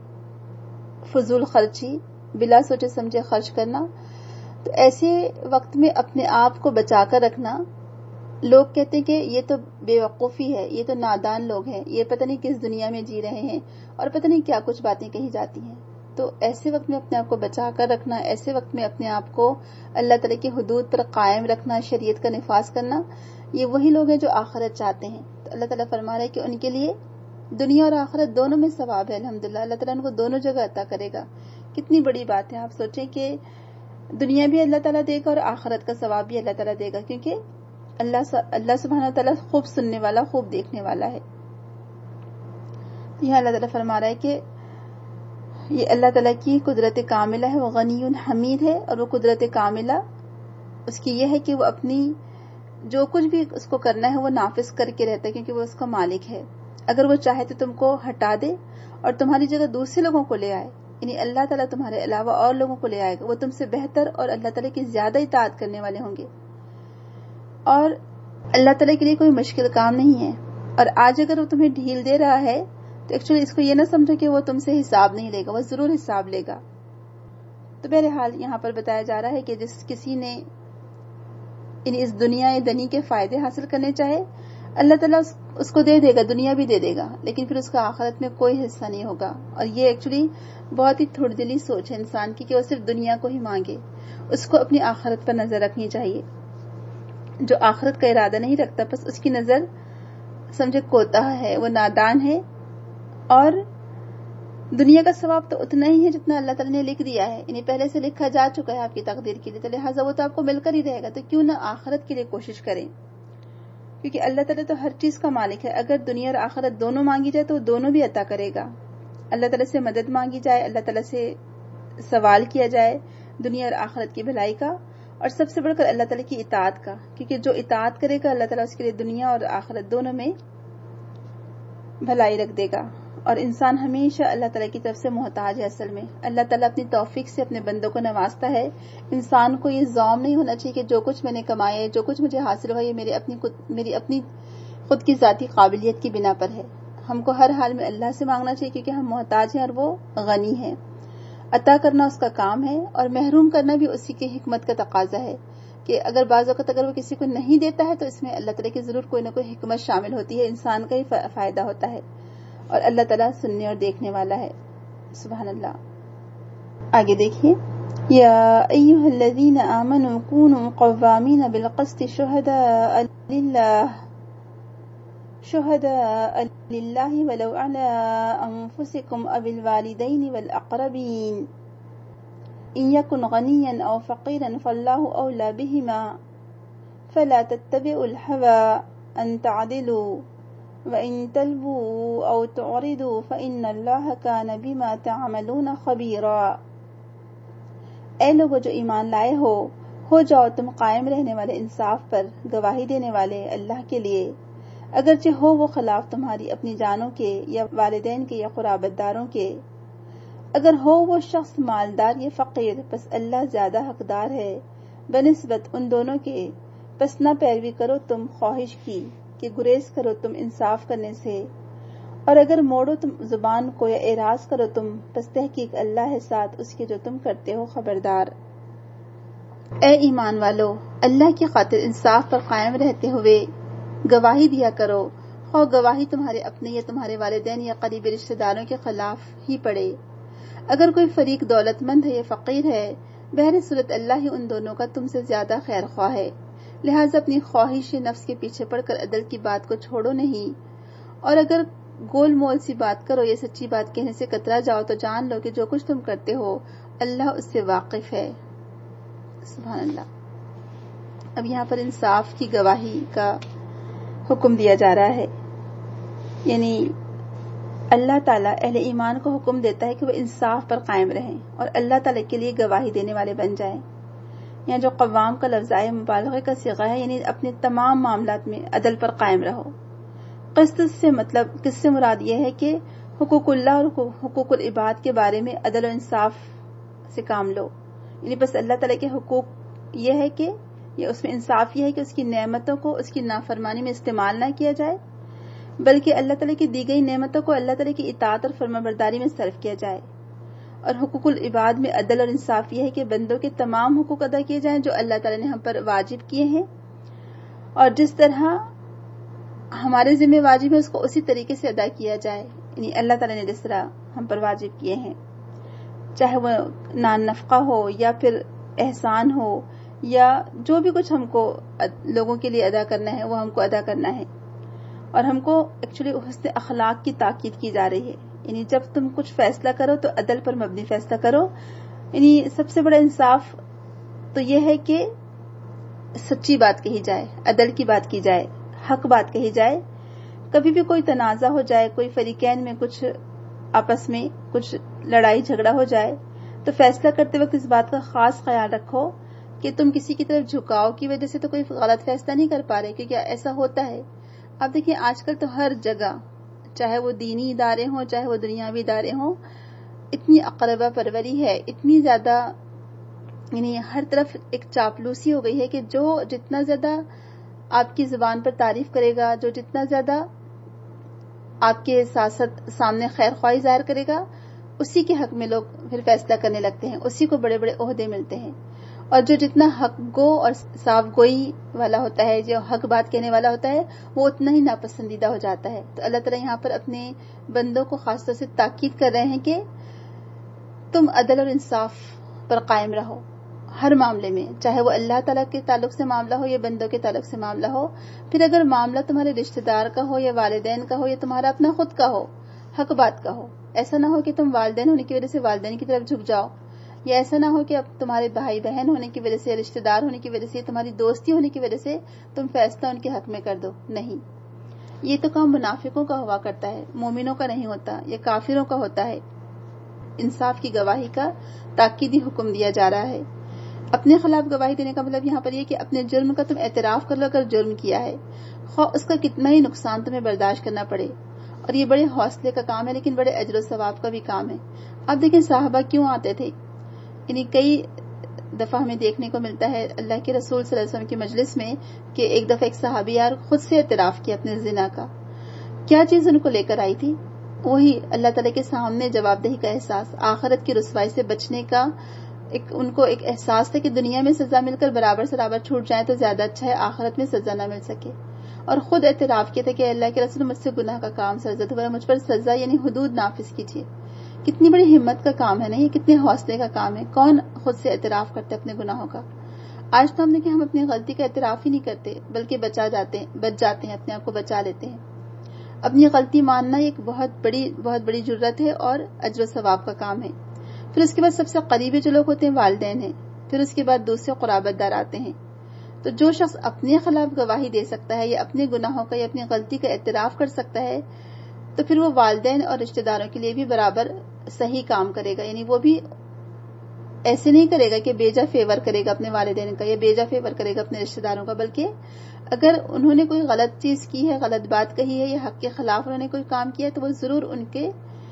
فضول خرچی، بلا سوچے سمجھے خرچ کرنا. تو ایسے وقت میں اپنے آپ کو بچا کر رکھنا، لوگ کہتے ہیں کہ یہ تو بے وقوفی ہے، یہ تو نادان لوگ ہیں، یہ پتہ نہیں کس دنیا میں جی رہے ہیں اور پتہ نہیں کیا کچھ باتیں کہی جاتی ہیں. تو ایسے وقت میں اپنے آپ کو بچا کر رکھنا، ایسے وقت میں اپنے آپ کو اللہ تعالیٰ کی حدود پر قائم رکھنا، شریعت کا نفاذ کرنا، یہ وہی لوگ ہیں جو آخرت چاہتے ہیں. تو اللہ تعالیٰ فرما رہا ہے کہ ان کے لیے دنیا اور آخرت دونوں میں ثواب ہے. الحمدللہ اللہ تعالیٰ ان کو دونوں جگہ عطا کرے گا. کتنی بڑی بات ہے. آپ سوچیں کہ دنیا بھی اللہ تعالیٰ دے گا اور آخرت کا ثواب بھی اللہ تعالیٰ دے گا، کیونکہ اللہ اللہ سبحانہ و تعالیٰ خوب سننے والا، خوب دیکھنے والا ہے. یہاں اللہ تعالیٰ فرما رہا ہے کہ یہ اللہ تعالیٰ کی قدرت کاملہ ہے، وہ غنی حمید ہے، اور وہ قدرت کاملہ اس کی یہ ہے کہ وہ اپنی جو کچھ بھی اس کو کرنا ہے وہ نافذ کر کے رہتا ہے، کیونکہ وہ اس کا مالک ہے. اگر وہ چاہے تو تم کو ہٹا دے اور تمہاری جگہ دوسرے لوگوں کو لے آئے، یعنی اللہ تعالیٰ تمہارے علاوہ اور لوگوں کو لے آئے گا. وہ تم سے بہتر اور اللہ تعالیٰ کی زیادہ اطاعت کرنے والے ہوں گے، اور اللہ تعالیٰ کے لیے کوئی مشکل کام نہیں ہے. اور آج اگر وہ تمہیں ڈھیل دے رہا ہے تو ایکچولی اس کو یہ نہ سمجھو کہ وہ تم سے حساب نہیں لے گا، وہ ضرور حساب لے گا. تو بہرحال یہاں پر بتایا جا رہا ہے کہ جس کسی نے یعنی اس دنیا دنی کے فائدے حاصل کرنے چاہے، اللہ تعالیٰ اس, اس کو دے دے گا، دنیا بھی دے دے گا، لیکن پھر اس کا آخرت میں کوئی حصہ نہیں ہوگا. اور یہ ایکچولی بہت ہی تھوڑی دلی سوچ ہے انسان کی کہ وہ صرف دنیا کو ہی مانگے. اس کو اپنی آخرت پر نظر رکھنی چاہیے. جو آخرت کا ارادہ نہیں رکھتا بس اس کی نظر سمجھے کوتاہ ہے، وہ نادان ہے، اور دنیا کا ثواب تو اتنا ہی ہے جتنا اللہ تعالیٰ نے لکھ دیا ہے، یعنی پہلے سے لکھا جا چکا ہے آپ کی تقدیر کے لیے، تو لہٰذا وہ تو آپ کو مل کر ہی رہے گا. تو کیوں نہ آخرت کے لیے کوشش کریں، کیونکہ اللہ تعالیٰ تو ہر چیز کا مالک ہے. اگر دنیا اور آخرت دونوں مانگی جائے تو وہ دونوں بھی عطا کرے گا. اللہ تعالیٰ سے مدد مانگی جائے، اللہ تعالیٰ سے سوال کیا جائے دنیا اور آخرت کی بھلائی کا، اور سب سے بڑھ کر اللہ تعالیٰ کی اطاعت کا، کیونکہ جو اطاعت کرے گا اللہ تعالیٰ اس کے لیے دنیا اور آخرت دونوں میں بھلائی رکھ دے گا. اور انسان ہمیشہ اللہ تعالیٰ کی طرف سے محتاج ہے. اصل میں اللہ تعالیٰ اپنی توفیق سے اپنے بندوں کو نوازتا ہے. انسان کو یہ زوم نہیں ہونا چاہیے کہ جو کچھ میں نے کمایا ہے، جو کچھ مجھے حاصل ہوا ہے، یہ میرے اپنی میری اپنی خود کی ذاتی قابلیت کی بنا پر ہے. ہم کو ہر حال میں اللہ سے مانگنا چاہیے، کیونکہ ہم محتاج ہیں اور وہ غنی ہے. عطا کرنا اس کا کام ہے، اور محروم کرنا بھی اسی کی حکمت کا تقاضا ہے کہ اگر بعض وقت اگر وہ کسی کو نہیں دیتا ہے تو اس میں اللہ تعالیٰ کی ضرور کوئی نہ کوئی حکمت شامل ہوتی ہے، انسان کا ہی فائدہ ہوتا ہے، اور اللہ تعالیٰ سننے اور دیکھنے والا ہے. سبحان اللہ. آگے دیکھیے، یا ایھا الذین آمنوا کونوا قوامین بالقسط شہداء للہ شہداء للہ ولو علی انفسکم او الوالدین والاقربین ان یکن غنیا او فقیرا فاللہ اولی بہما فلا تتبعوا الہوى ان تعدلوا وَإِن تَلْوُوا أَوْ تُعْرِضُوا فَإِنَّ اللَّهَ كَانَ بِمَا تَعْمَلُونَ خَبِيرًا. اے لوگو جو ایمان لائے ہو ہو جاؤ تم قائم رہنے والے انصاف پر، گواہی دینے والے اللہ کے لیے، اگرچہ ہو وہ خلاف تمہاری اپنی جانوں کے یا والدین کے یا قرابت داروں کے. اگر ہو وہ شخص مالدار یا فقیر، پس اللہ زیادہ حقدار ہے بنسبت ان دونوں کے. پس نہ پیروی کرو تم خواہش کی کہ گریز کرو تم انصاف کرنے سے، اور اگر موڑو تم زبان کو یا اعراض کرو تم، پس تحقیق اللہ ہے ساتھ اس کے جو تم کرتے ہو خبردار. اے ایمان والو، اللہ کی خاطر انصاف پر قائم رہتے ہوئے گواہی دیا کرو، خواہ گواہی تمہارے اپنے یا تمہارے والدین یا قریبی رشتہ داروں کے خلاف ہی پڑے. اگر کوئی فریق دولت مند ہے یا فقیر ہے، بہر صورت اللہ ہی ان دونوں کا تم سے زیادہ خیر خواہ ہے. لہٰذا اپنی خواہش نفس کے پیچھے پڑ کر عدل کی بات کو چھوڑو نہیں، اور اگر گول مول سی بات کرو یا سچی بات کہنے سے کترا جاؤ تو جان لو کہ جو کچھ تم کرتے ہو اللہ اس سے واقف ہے. سبحان اللہ. اب یہاں پر انصاف کی گواہی کا حکم دیا جا رہا ہے، یعنی اللہ تعالیٰ اہل ایمان کو حکم دیتا ہے کہ وہ انصاف پر قائم رہیں اور اللہ تعالیٰ کے لیے گواہی دینے والے بن جائیں. یہاں جو قوام کا لفظ آئے مبالغے کا صیغہ ہے، یعنی اپنے تمام معاملات میں عدل پر قائم رہو. قسط سے مطلب کس سے مراد یہ ہے کہ حقوق اللہ اور حقوق العباد کے بارے میں عدل و انصاف سے کام لو. یعنی بس اللہ تعالیٰ کے حقوق یہ ہے کہ یا اس میں انصاف یہ ہے کہ اس کی نعمتوں کو اس کی نافرمانی میں استعمال نہ کیا جائے، بلکہ اللہ تعالیٰ کی دی گئی نعمتوں کو اللہ تعالیٰ کی اطاعت اور فرمانبرداری میں صرف کیا جائے. اور حقوق العباد میں عدل اور انصاف یہ ہے کہ بندوں کے تمام حقوق ادا کیے جائیں جو اللہ تعالیٰ نے ہم پر واجب کیے ہیں، اور جس طرح ہمارے ذمہ واجب ہے اس کو اسی طریقے سے ادا کیا جائے. یعنی اللہ تعالیٰ نے جس طرح ہم پر واجب کیے ہیں، چاہے وہ نان نفقہ ہو یا پھر احسان ہو یا جو بھی کچھ ہم کو لوگوں کے لیے ادا کرنا ہے وہ ہم کو ادا کرنا ہے. اور ہم کو ایکچولی حسن اخلاق کی تاکید کی جا رہی ہے. یعنی جب تم کچھ فیصلہ کرو تو عدل پر مبنی فیصلہ کرو. یعنی سب سے بڑا انصاف تو یہ ہے کہ سچی بات کہی جائے، عدل کی بات کی جائے، حق بات کہی جائے. کبھی بھی کوئی تنازع ہو جائے، کوئی فریقین میں کچھ آپس میں کچھ لڑائی جھگڑا ہو جائے تو فیصلہ کرتے وقت اس بات کا خاص خیال رکھو کہ تم کسی کی طرف جھکاؤ کی وجہ سے تو کوئی غلط فیصلہ نہیں کر پا رہے، کیونکہ ایسا ہوتا ہے. آپ دیکھیں آج کل تو ہر جگہ، چاہے وہ دینی ادارے ہوں چاہے وہ دنیاوی ادارے ہوں، اتنی اقربا پروری ہے، اتنی زیادہ یعنی ہر طرف ایک چاپلوسی ہو گئی ہے کہ جو جتنا زیادہ آپ کی زبان پر تعریف کرے گا، جو جتنا زیادہ آپ کے ساتھ ساتھ سامنے خیر خواہی ظاہر کرے گا، اسی کے حق میں لوگ پھر فیصلہ کرنے لگتے ہیں، اسی کو بڑے بڑے عہدے ملتے ہیں. اور جو جتنا حق گو اور صاف گوئی والا ہوتا ہے، جو حق بات کہنے والا ہوتا ہے، وہ اتنا ہی ناپسندیدہ ہو جاتا ہے. تو اللہ تعالیٰ یہاں پر اپنے بندوں کو خاص طور سے تاکید کر رہے ہیں کہ تم عدل اور انصاف پر قائم رہو ہر معاملے میں، چاہے وہ اللہ تعالیٰ کے تعلق سے معاملہ ہو یا بندوں کے تعلق سے معاملہ ہو. پھر اگر معاملہ تمہارے رشتہ دار کا ہو یا والدین کا ہو یا تمہارا اپنا خود کا ہو، حق بات کا ہو. ایسا نہ ہو کہ تم والدین ہونے کی وجہ سے والدین کی طرف جھک جاؤ، یا ایسا نہ ہو کہ اب تمہارے بھائی بہن ہونے کی وجہ سے، رشتہ دار ہونے کی وجہ سے، تمہاری دوستی ہونے کی وجہ سے تم فیصلہ ان کے حق میں کر دو. نہیں، یہ تو کام منافقوں کا ہوا کرتا ہے، مومنوں کا نہیں ہوتا، یہ کافروں کا ہوتا ہے. انصاف کی گواہی کا تاکیدی حکم دیا جا رہا ہے. اپنے خلاف گواہی دینے کا مطلب یہاں پر یہ کہ اپنے جرم کا تم اعتراف کر لو اگر جرم کیا ہے، خواہ اس کا کتنا ہی نقصان تمہیں برداشت کرنا پڑے. اور یہ بڑے حوصلے کا کام ہے، لیکن بڑے اجر و ثواب کا بھی کام ہے. اب دیکھیں صحابہ کیوں آتے تھے. یعنی کئی دفعہ ہمیں دیکھنے کو ملتا ہے اللہ کے رسول صلی اللہ علیہ وسلم کی مجلس میں کہ ایک دفعہ ایک صحابیار خود سے اعتراف کیا اپنے زنا کا. کیا چیز ان کو لے کر آئی تھی؟ وہی اللہ تعالیٰ کے سامنے جواب دہی کا احساس، آخرت کی رسوائی سے بچنے کا ایک ان کو ایک احساس تھا کہ دنیا میں سزا مل کر برابر برابر چھوٹ جائے تو زیادہ اچھا ہے، آخرت میں سزا نہ مل سکے. اور خود اعتراف کیا تھا کہ اللہ کے رسول مجھ سے گناہ کا کام سرزد ہوا ہے، مجھ پر سزا یعنی حدود نافذ کیجیے. کتنی بڑی ہمت کا کام ہے نا یہ، کتنے حوصلے کا کام ہے. کون خود سے اعتراف کرتے اپنے گناہوں کا؟ آج تو ہم دیکھیں ہم اپنی غلطی کا اعتراف ہی نہیں کرتے، بلکہ بچا جاتے ہیں بچ جاتے ہیں اپنے آپ کو بچا لیتے ہیں. اپنی غلطی ماننا ایک بہت بڑی بہت بڑی جرت ہے اور اجر و ثواب کا کام ہے. پھر اس کے بعد سب سے قریبی جو لوگ ہوتے ہیں والدین ہیں، پھر اس کے بعد دوسرے قرابت دار آتے ہیں. تو جو شخص اپنے خلاف گواہی دے سکتا ہے یا اپنے گناہوں کا یا اپنی غلطی کا اعتراف کر سکتا ہے، تو پھر وہ والدین اور رشتہ داروں کے لیے بھی برابر صحیح کام کرے گا. یعنی وہ بھی ایسے نہیں کرے گا کہ بیجا فیور کرے گا اپنے والدین کا یا بیجا فیور کرے گا اپنے رشتہ داروں کا، بلکہ اگر انہوں نے کوئی غلط چیز کی ہے، غلط بات کہی ہے یا حق کے خلاف انہوں نے کوئی کام کیا ہے تو وہ ضرور ان کے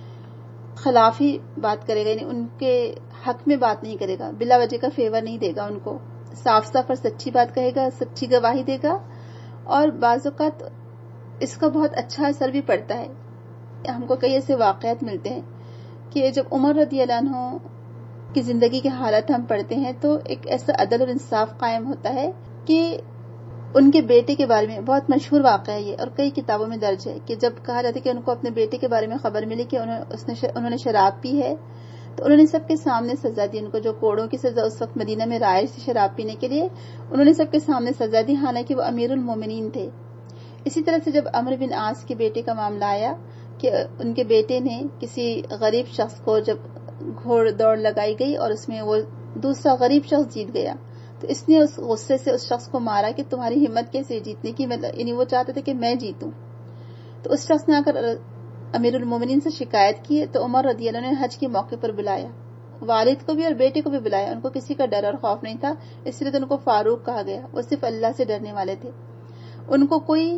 خلاف ہی بات کرے گا. یعنی ان کے حق میں بات نہیں کرے گا، بلا وجہ کا فیور نہیں دے گا ان کو، صاف صاف اور سچی بات کہے گا، سچی گواہی دے گا. اور بعض اوقات اس کا بہت اچھا اثر بھی پڑتا ہے. ہم کو کئی ایسے واقعات ملتے ہیں کہ جب عمر رضی اللہ عنہ کی زندگی کے حالت ہم پڑھتے ہیں تو ایک ایسا عدل اور انصاف قائم ہوتا ہے کہ ان کے بیٹے کے بارے میں بہت مشہور واقعہ ہے یہ، اور کئی کتابوں میں درج ہے کہ جب کہا جاتا ہے کہ ان کو اپنے بیٹے کے بارے میں خبر ملی کہ انہوں نے شراب پی ہے، تو انہوں نے سب کے سامنے سزا دی. ان کو جو کوڑوں کی سزا اس وقت مدینہ میں رائج تھی شراب پینے کے لیے، انہوں نے سب کے سامنے سزا دی، حالانکہ وہ امیر المومنین تھے. اسی طرح سے جب عمرو بن عاص کے بیٹے کا معاملہ آیا کہ ان کے بیٹے نے کسی غریب شخص کو جب گھوڑ دوڑ لگائی گئی اور اس میں وہ دوسرا غریب شخص جیت گیا، تو اس نے اس غصے سے اس شخص کو مارا کہ تمہاری ہمت کیسے جیتنے کی، مطلب یعنی وہ چاہتے تھے کہ میں جیتوں. تو اس شخص نے آ کر امیر المومنین سے شکایت کی، تو عمر رضی اللہ عنہ نے حج کے موقع پر بلایا، والد کو بھی اور بیٹے کو بھی بلایا. ان کو کسی کا ڈر اور خوف نہیں تھا، اس لیے تو ان کو فاروق کہا گیا. وہ صرف اللہ سے ڈرنے والے تھے. ان کو کوئی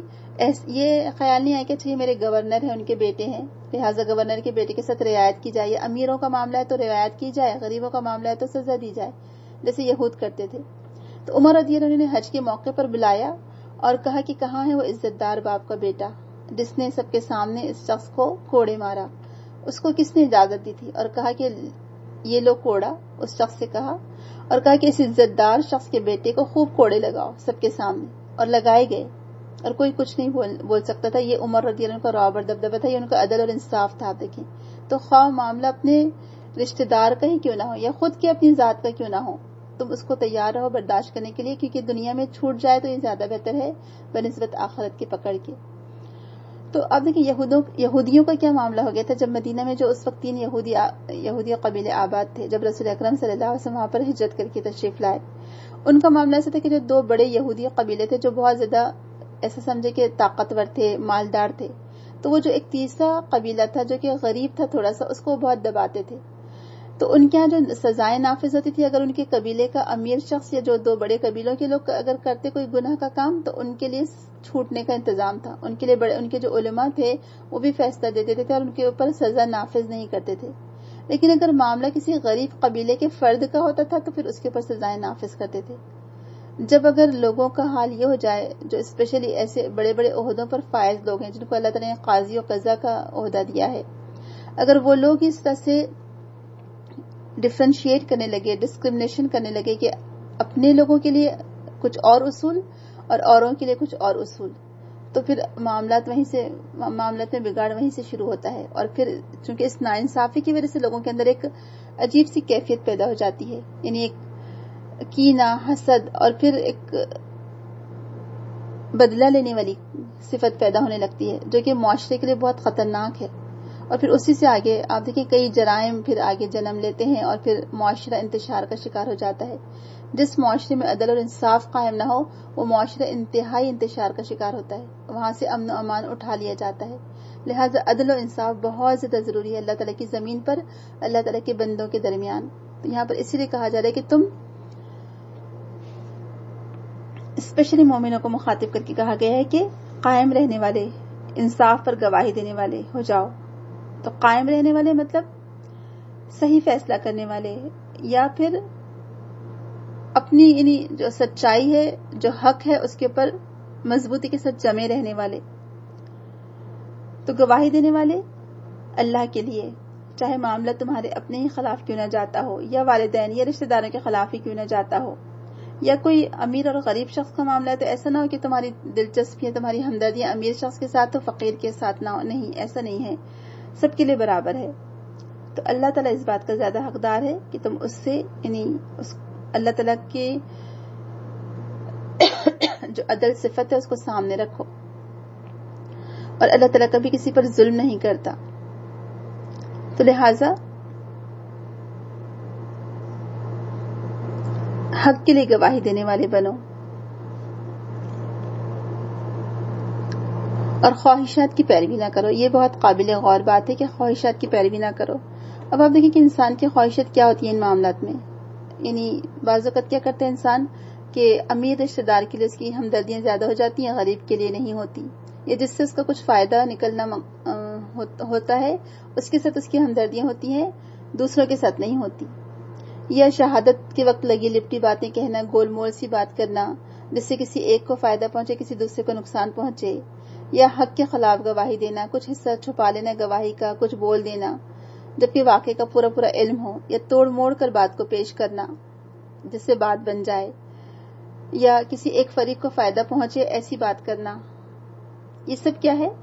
یہ خیال نہیں آیا کہ اچھا یہ میرے گورنر ہیں، ان کے بیٹے ہیں، لہٰذا گورنر کے بیٹے کے ساتھ رعایت کی جائے. امیروں کا معاملہ ہے تو رعایت کی جائے، غریبوں کا معاملہ ہے تو سزا دی جائے، جیسے یہود کرتے تھے. تو عمر رضی اللہ عنہ نے حج کے موقع پر بلایا اور کہا کہ کہاں ہے وہ عزت دار باپ کا بیٹا جس نے سب کے سامنے اس شخص کو کوڑے مارا، اس کو کس نے اجازت دی تھی؟ اور کہا کہ یہ لو کوڑا، اس شخص سے کہا، اور کہا کہ اس عزت دار شخص کے بیٹے کو خوب کوڑے لگاؤ سب کے سامنے. اور لگائے گئے اور کوئی کچھ نہیں بول, بول سکتا تھا. یہ عمر رضی اللہ عنہ کا رعب اور دبدبہ تھا، یہ ان کا عدل اور انصاف تھا. آپ دیکھیں تو خواہ معاملہ اپنے رشتہ دار کا ہی کیوں نہ ہو یا خود کی اپنی ذات کا کیوں نہ ہو، تم اس کو تیار رہو برداشت کرنے کے لیے، کیونکہ دنیا میں چھوٹ جائے تو یہ زیادہ بہتر ہے بنسبت آخرت کے پکڑ کے. تو اب دیکھیں یہودوں یہودیوں کا کیا معاملہ ہو گیا تھا جب مدینہ میں جو اس وقت تین یہودی یہودی قبیلے آباد تھے، جب رسول اکرم صلی اللہ علیہ وسلم وہاں پر ہجرت کر کے تشریف لائے. ان کا معاملہ ایسا تھا کہ جو دو بڑے یہودی قبیلے تھے جو بہت زیادہ ایسا سمجھے کہ طاقتور تھے، مالدار تھے، تو وہ جو ایک تیسرا قبیلہ تھا جو کہ غریب تھا تھوڑا سا، اس کو بہت دباتے تھے. تو ان کے یہاں جو سزائیں نافذ ہوتی تھی، اگر ان کے قبیلے کا امیر شخص یا جو دو بڑے قبیلوں کے لوگ اگر کرتے کوئی گناہ کا کام تو ان کے لیے چھوٹنے کا انتظام تھا. ان کے لیے بڑے ان کے جو علماء تھے وہ بھی فیصلہ دے دیتے تھے اور ان کے اوپر سزا نافذ نہیں کرتے تھے. لیکن اگر معاملہ کسی غریب قبیلے کے فرد کا ہوتا تھا تو پھر اس کے اوپر سزائیں نافذ کرتے تھے. جب اگر لوگوں کا حال یہ ہو جائے جو اسپیشلی ایسے بڑے بڑے عہدوں پر فائز لوگ ہیں جن کو اللہ تعالیٰ نے قاضی و قضا کا عہدہ دیا ہے، اگر وہ لوگ اس طرح سے ڈفرینشیٹ کرنے لگے، ڈسکرمنیشن کرنے لگے کہ اپنے لوگوں کے لیے کچھ اور اصول اور اوروں کے لیے کچھ اور اصول، تو پھر معاملات وہیں سے معاملات میں بگاڑ وہیں سے شروع ہوتا ہے. اور پھر چونکہ اس ناانصافی کی وجہ سے لوگوں کے اندر ایک عجیب سی کیفیت پیدا ہو جاتی ہے، یعنی ایک کینہ، حسد اور پھر ایک بدلہ لینے والی صفت پیدا ہونے لگتی ہے، جو کہ معاشرے کے لیے بہت خطرناک ہے. اور پھر اسی سے آگے آپ دیکھیں کئی جرائم پھر آگے جنم لیتے ہیں اور پھر معاشرہ انتشار کا شکار ہو جاتا ہے. جس معاشرے میں عدل اور انصاف قائم نہ ہو وہ معاشرہ انتہائی انتشار کا شکار ہوتا ہے، وہاں سے امن و امان اٹھا لیا جاتا ہے. لہٰذا عدل و انصاف بہت زیادہ ضروری ہے اللہ تعالیٰ کی زمین پر، اللہ تعالیٰ کے بندوں کے درمیان. تو یہاں پر اسی لیے کہا جا رہا ہے کہ تم اسپیشلی مومنوں کو مخاطب کر کے کہا گیا ہے کہ قائم رہنے والے، انصاف پر گواہی دینے والے ہو جاؤ. تو قائم رہنے والے مطلب صحیح فیصلہ کرنے والے، یا پھر اپنی یعنی جو سچائی ہے، جو حق ہے، اس کے اوپر مضبوطی کے ساتھ جمے رہنے والے. تو گواہی دینے والے اللہ کے لیے، چاہے معاملہ تمہارے اپنے ہی خلاف کیوں نہ جاتا ہو، یا والدین یا رشتہ داروں کے خلاف ہی کیوں نہ جاتا ہو، یا کوئی امیر اور غریب شخص کا معاملہ ہے تو ایسا نہ ہو کہ تمہاری دلچسپی ہے، تمہاری ہمدردیاں امیر شخص کے ساتھ ہو، فقیر کے ساتھ نہ ہو. نہیں، ایسا نہیں ہے، سب کے لیے برابر ہے. تو اللہ تعالیٰ اس بات کا زیادہ حقدار ہے کہ تم اس سے یعنی اس اللہ تعالیٰ کے جو عدل صفت ہے اس کو سامنے رکھو. اور اللہ تعالیٰ کبھی کسی پر ظلم نہیں کرتا، تو لہٰذا حق کے لیے گواہی دینے والے بنو. اور خواہشات کی پیروی نہ کرو. یہ بہت قابل غور بات ہے کہ خواہشات کی پیروی نہ کرو. اب آپ دیکھیں کہ انسان کی خواہشات کیا ہوتی ہیں ان معاملات میں. یعنی بعض اوقات کیا کرتا ہے انسان کہ امیر رشتہ دار کے لیے اس کی ہمدردیاں زیادہ ہو جاتی ہیں، غریب کے لیے نہیں ہوتی، یا جس سے اس کا کچھ فائدہ نکلنا ہوتا ہے اس کے ساتھ اس کی ہمدردیاں ہوتی ہیں، دوسروں کے ساتھ نہیں ہوتی. یا شہادت کے وقت لگی لپٹی باتیں کہنا، گول مول سی بات کرنا جس سے کسی ایک کو فائدہ پہنچے، کسی دوسرے کو نقصان پہنچے. یا حق کے خلاف گواہی دینا، کچھ حصہ چھپا لینا گواہی کا، کچھ بول دینا جبکہ واقعے کا پورا پورا علم ہو، یا توڑ موڑ کر بات کو پیش کرنا جس سے بات بن جائے، یا کسی ایک فریق کو فائدہ پہنچے ایسی بات کرنا. یہ سب کیا ہے؟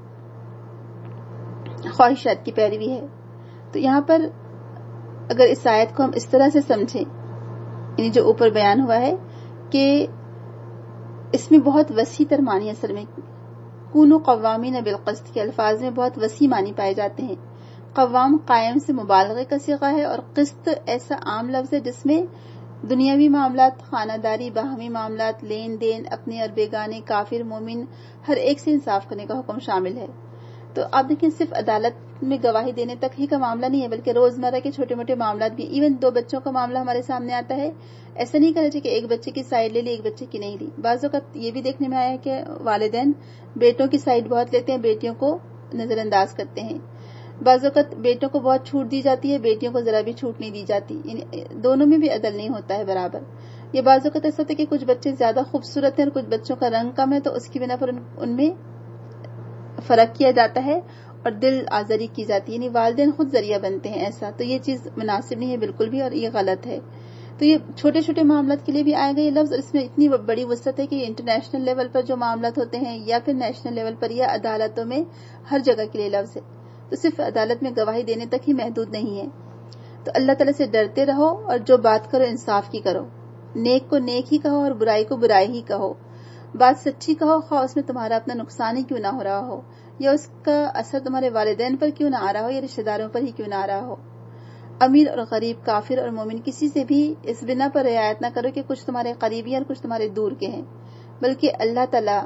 خواہشات کی پیروی ہے. تو یہاں پر اگر اس آیت کو ہم اس طرح سے سمجھیں، یعنی جو اوپر بیان ہوا ہے کہ اس میں بہت وسیع تر معنی، اصل میں کونوا قوامین بالقسط کے الفاظ میں بہت وسیع معنی پائے جاتے ہیں. قوام قائم سے مبالغے کا صیغہ ہے، اور قسط ایسا عام لفظ ہے جس میں دنیاوی معاملات، خانہ داری، باہمی معاملات، لین دین، اپنے اور بیگانے، کافر مومن، ہر ایک سے انصاف کرنے کا حکم شامل ہے. تو آپ دیکھیں صرف عدالت میں گواہی دینے تک ہی کا معاملہ نہیں ہے، بلکہ روزمرہ کے چھوٹے موٹے معاملات بھی. ایون دو بچوں کا معاملہ ہمارے سامنے آتا ہے، ایسا نہیں کرنا چاہیے کہ ایک بچے کی سائڈ لے لی، ایک بچے کی نہیں لی. بعض اوقات یہ بھی دیکھنے میں آیا ہے کہ والدین بیٹوں کی سائڈ بہت لیتے ہیں، بیٹیوں کو نظر انداز کرتے ہیں. بعض اوقات بیٹوں کو بہت چھوٹ دی جاتی ہے، بیٹیوں کو ذرا بھی چھوٹ نہیں دی جاتی. یعنی دونوں میں بھی عدل نہیں ہوتا ہے برابر. یہ بعض اوقات ایسا ہوتا ہے کہ کچھ بچے زیادہ خوبصورت ہیں اور کچھ بچوں کا رنگ کم ہے، تو اس کی بنا پر ان میں فرق کیا جاتا ہے اور دل آزاری کی جاتی ہے. یعنی والدین خود ذریعہ بنتے ہیں ایسا. تو یہ چیز مناسب نہیں ہے بالکل بھی، اور یہ غلط ہے. تو یہ چھوٹے چھوٹے معاملات کے لیے بھی آئے گا یہ لفظ، اور اس میں اتنی بڑی وسعت ہے کہ یہ انٹرنیشنل لیول پر جو معاملات ہوتے ہیں یا پھر نیشنل لیول پر یا عدالتوں میں ہر جگہ کے لیے لفظ ہے. تو صرف عدالت میں گواہی دینے تک ہی محدود نہیں ہے. تو اللہ تعالیٰ سے ڈرتے رہو، اور جو بات کرو انصاف کی کرو. نیک کو نیک ہی کہو اور برائی کو برائی ہی کہو. بات سچی کہو، خواہ اس میں تمہارا اپنا نقصان ہی کیوں نہ ہو رہا ہو، یا اس کا اثر تمہارے والدین پر کیوں نہ آ رہا ہو، یا رشتہ داروں پر ہی کیوں نہ آ رہا ہو. امیر اور غریب، کافر اور مومن، کسی سے بھی اس بنا پر رعایت نہ کرو کہ کچھ تمہارے قریبی ہیں اور کچھ تمہارے دور کے ہیں، بلکہ اللہ تعالیٰ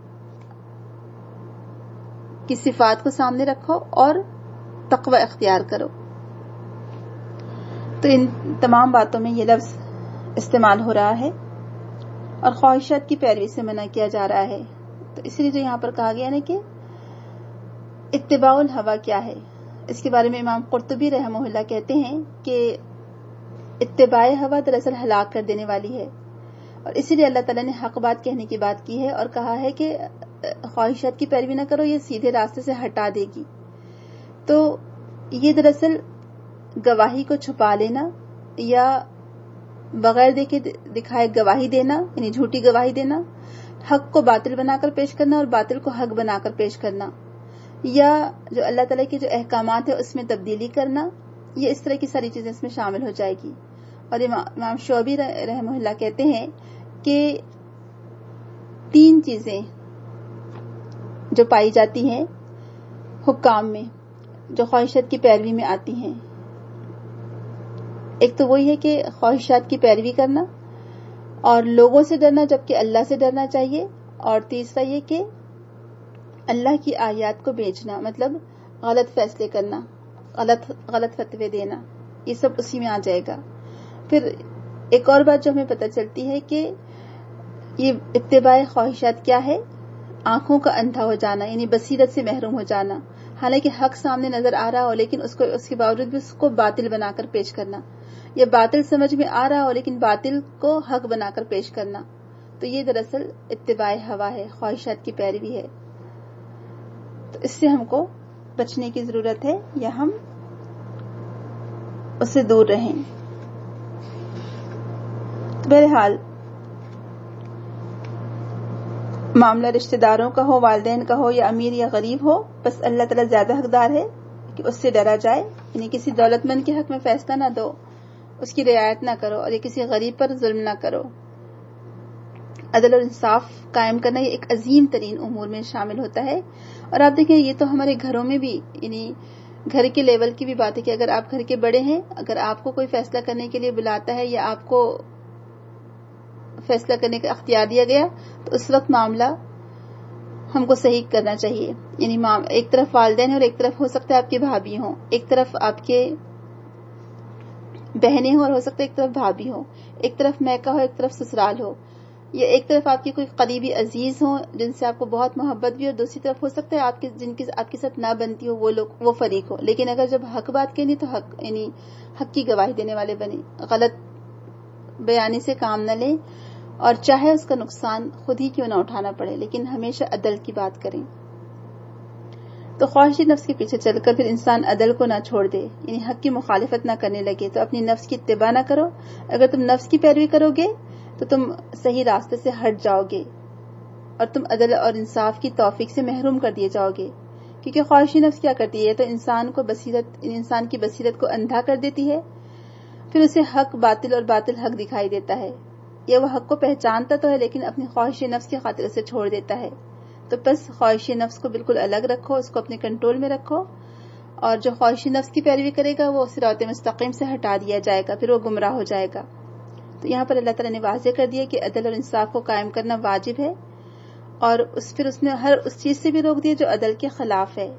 کی صفات کو سامنے رکھو اور تقوی اختیار کرو. تو ان تمام باتوں میں یہ لفظ استعمال ہو رہا ہے اور خواہشات کی پیروی سے منع کیا جا رہا ہے. تو اس لیے جو یہاں پر کہا گیا نا کہ اتباع الہوا کیا ہے، اس کے بارے میں امام قرطبی رحمہ اللہ کہتے ہیں کہ اتباع ہوا دراصل ہلاک کر دینے والی ہے، اور اسی لیے اللہ تعالیٰ نے حق بات کہنے کی بات کی ہے اور کہا ہے کہ خواہشات کی پیروی نہ کرو، یہ سیدھے راستے سے ہٹا دے گی. تو یہ دراصل گواہی کو چھپا لینا یا بغیر دیکھے دکھائے گواہی دینا یعنی جھوٹی گواہی دینا، حق کو باطل بنا کر پیش کرنا اور باطل کو حق بنا کر پیش کرنا، یا جو اللہ تعالیٰ کے جو احکامات ہیں اس میں تبدیلی کرنا، یہ اس طرح کی ساری چیزیں اس میں شامل ہو جائے گی۔ اور امام شعبی رحمہ اللہ کہتے ہیں کہ تین چیزیں جو پائی جاتی ہیں حکام میں جو خواہشات کی پیروی میں آتی ہیں، ایک تو وہی ہے کہ خواہشات کی پیروی کرنا اور لوگوں سے ڈرنا جبکہ اللہ سے ڈرنا چاہیے، اور تیسرا یہ کہ اللہ کی آیات کو بیچنا، مطلب غلط فیصلے کرنا، غلط غلط فتوے دینا، یہ سب اسی میں آ جائے گا۔ پھر ایک اور بات جو ہمیں پتہ چلتی ہے کہ یہ اتباع خواہشات کیا ہے؟ آنکھوں کا اندھا ہو جانا، یعنی بصیرت سے محروم ہو جانا، حالانکہ حق سامنے نظر آ رہا ہو لیکن اس کو اس کے باوجود بھی اس کو باطل بنا کر پیش کرنا، یا باطل سمجھ میں آ رہا ہو لیکن باطل کو حق بنا کر پیش کرنا، تو یہ دراصل اتباع ہوا ہے، خواہشات کی پیروی ہے۔ تو اس سے ہم کو بچنے کی ضرورت ہے یا ہم اس سے دور رہیں۔ تو بہرحال معاملہ رشتہ داروں کا ہو، والدین کا ہو، یا امیر یا غریب ہو، بس اللہ تعالیٰ زیادہ حقدار ہے کہ اس سے ڈرا جائے، یعنی کسی دولت مند کے حق میں فیصلہ نہ دو، اس کی رعایت نہ کرو، اور یہ کسی غریب پر ظلم نہ کرو۔ عدل اور انصاف قائم کرنا یہ ایک عظیم ترین امور میں شامل ہوتا ہے۔ اور آپ دیکھیں یہ تو ہمارے گھروں میں بھی، یعنی گھر کے لیول کی بھی بات ہے کہ اگر آپ گھر کے بڑے ہیں، اگر آپ کو کوئی فیصلہ کرنے کے لیے بلاتا ہے یا آپ کو فیصلہ کرنے کا اختیار دیا گیا تو اس وقت معاملہ ہم کو صحیح کرنا چاہیے، یعنی ایک طرف والدین ہیں اور ایک طرف ہو سکتا ہے آپ کے بھابھی ہوں، ایک طرف آپ کے بہنیں ہوں اور ہو سکتا ہے ایک طرف بھابھی ہوں، ایک طرف میکہ ہو ایک طرف سسرال ہو، یا ایک طرف آپ کی کوئی قریبی عزیز ہوں جن سے آپ کو بہت محبت بھی، اور دوسری طرف ہو سکتا ہے آپ کے جن کی آپ کے ساتھ نہ بنتی ہو وہ لوگ وہ فریق ہو، لیکن اگر جب حق بات کہنی تو حق یعنی حق کی گواہی دینے والے بنے، غلط بیانی سے کام نہ لیں، اور چاہے اس کا نقصان خود ہی کیوں نہ اٹھانا پڑے لیکن ہمیشہ عدل کی بات کریں۔ تو خواہشی نفس کے پیچھے چل کر پھر انسان عدل کو نہ چھوڑ دے، یعنی حق کی مخالفت نہ کرنے لگے، تو اپنی نفس کی اتباع نہ کرو۔ اگر تم نفس کی پیروی کرو گے تو تم صحیح راستے سے ہٹ جاؤ گے اور تم عدل اور انصاف کی توفیق سے محروم کر دیے جاؤ گے، کیونکہ خواہشی نفس کیا کرتی ہے تو انسان کو بصیرت انسان کی بصیرت کو اندھا کر دیتی ہے، پھر اسے حق باطل اور باطل حق دکھائی دیتا ہے، یا وہ حق کو پہچانتا تو ہے لیکن اپنی خواہش نفس کی خاطر اسے چھوڑ دیتا ہے۔ تو بس خواہش نفس کو بالکل الگ رکھو، اس کو اپنے کنٹرول میں رکھو، اور جو خواہش نفس کی پیروی کرے گا وہ صراط مستقیم سے ہٹا دیا جائے گا، پھر وہ گمراہ ہو جائے گا۔ تو یہاں پر اللہ تعالیٰ نے واضح کر دیا کہ عدل اور انصاف کو قائم کرنا واجب ہے، اور اس پھر اس نے ہر اس چیز سے بھی روک دیا جو عدل کے خلاف ہے۔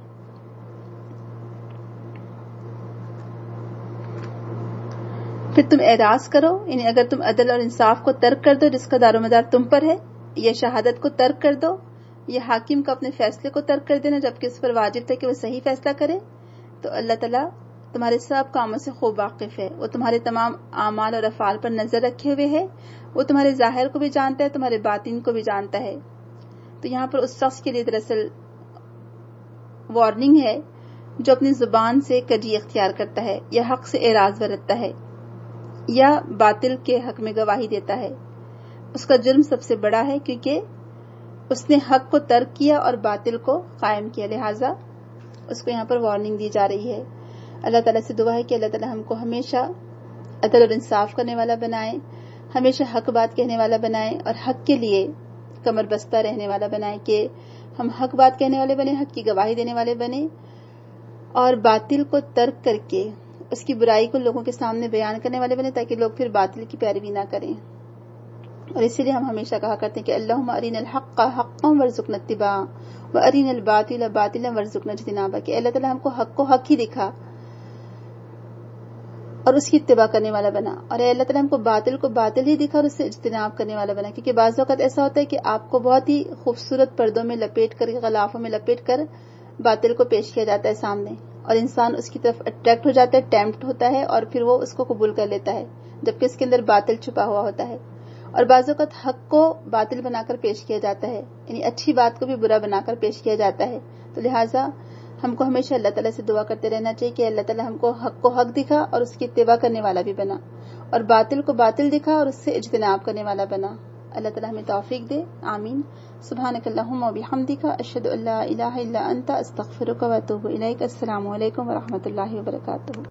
پھر تم اعراض کرو، یعنی اگر تم عدل اور انصاف کو ترک کر دو جس کا دار و مدار تم پر ہے، یا شہادت کو ترک کر دو، یا حاکم کو اپنے فیصلے کو ترک کر دینا جبکہ اس پر واجب تھا کہ وہ صحیح فیصلہ کرے، تو اللہ تعالیٰ تمہارے سب کاموں سے خوب واقف ہے، وہ تمہارے تمام اعمال اور افعال پر نظر رکھے ہوئے ہے، وہ تمہارے ظاہر کو بھی جانتا ہے، تمہارے باطن کو بھی جانتا ہے۔ تو یہاں پر اس شخص کے لیے دراصل وارننگ ہے جو اپنی زبان سے کجی اختیار کرتا ہے، یا حق سے اعراض برتتا ہے، یا باطل کے حق میں گواہی دیتا ہے۔ اس کا جرم سب سے بڑا ہے کیونکہ اس نے حق کو ترک کیا اور باطل کو قائم کیا، لہٰذا اس کو یہاں پر وارننگ دی جا رہی ہے۔ اللہ تعالیٰ سے دعا ہے کہ اللہ تعالیٰ ہم کو ہمیشہ عدل اور انصاف کرنے والا بنائے، ہمیشہ حق بات کہنے والا بنائے، اور حق کے لیے کمر بستہ رہنے والا بنائے، کہ ہم حق بات کہنے والے بنے، حق کی گواہی دینے والے بنے، اور باطل کو ترک کر کے اس کی برائی کو لوگوں کے سامنے بیان کرنے والے بنے، تاکہ لوگ پھر باطل کی پیروی نہ کریں۔ اور اسی لیے ہم ہمیشہ کہا کرتے ہیں کہ اللہم ارنا الحق حقا وارزقنا اتباعہ وارنا الباطل باطلا وارزقنا اجتنابہ، کہ اللہ تعالیٰ ہم کو حق کو حق ہی دکھا اور اس کی اتباع کرنے والا بنا، اور اے اللہ تعالیٰ ہم کو باطل کو باطل ہی دکھا اور اس سے اجتناب کرنے والا بنا، کیونکہ بعض اوقات ایسا ہوتا ہے کہ آپ کو بہت ہی خوبصورت پردوں میں لپیٹ کر، غلافوں میں لپیٹ کر باطل کو پیش کیا جاتا ہے سامنے، اور انسان اس کی طرف اٹریکٹ ہو جاتا ہے، ٹیمپٹ ہوتا ہے، اور پھر وہ اس کو قبول کر لیتا ہے جبکہ اس کے اندر باطل چھپا ہوا ہوتا ہے۔ اور بعض اوقات حق کو باطل بنا کر پیش کیا جاتا ہے، یعنی اچھی بات کو بھی برا بنا کر پیش کیا جاتا ہے۔ تو لہٰذا ہم کو ہمیشہ اللہ تعالیٰ سے دعا کرتے رہنا چاہیے کہ اللہ تعالیٰ ہم کو حق کو حق دکھا اور اس کی اتباع کرنے والا بھی بنا، اور باطل کو باطل دکھا اور اس سے اجتناب کرنے والا بنا۔ اللہ تعالیٰ ہمیں توفیق دے، آمین۔ سبحانک اللہم و بحمدک، اشہد ان لا الہ الا انت، استغفرک و اتوب الیک۔ السلام علیکم و رحمۃ اللہ وبرکاتہ۔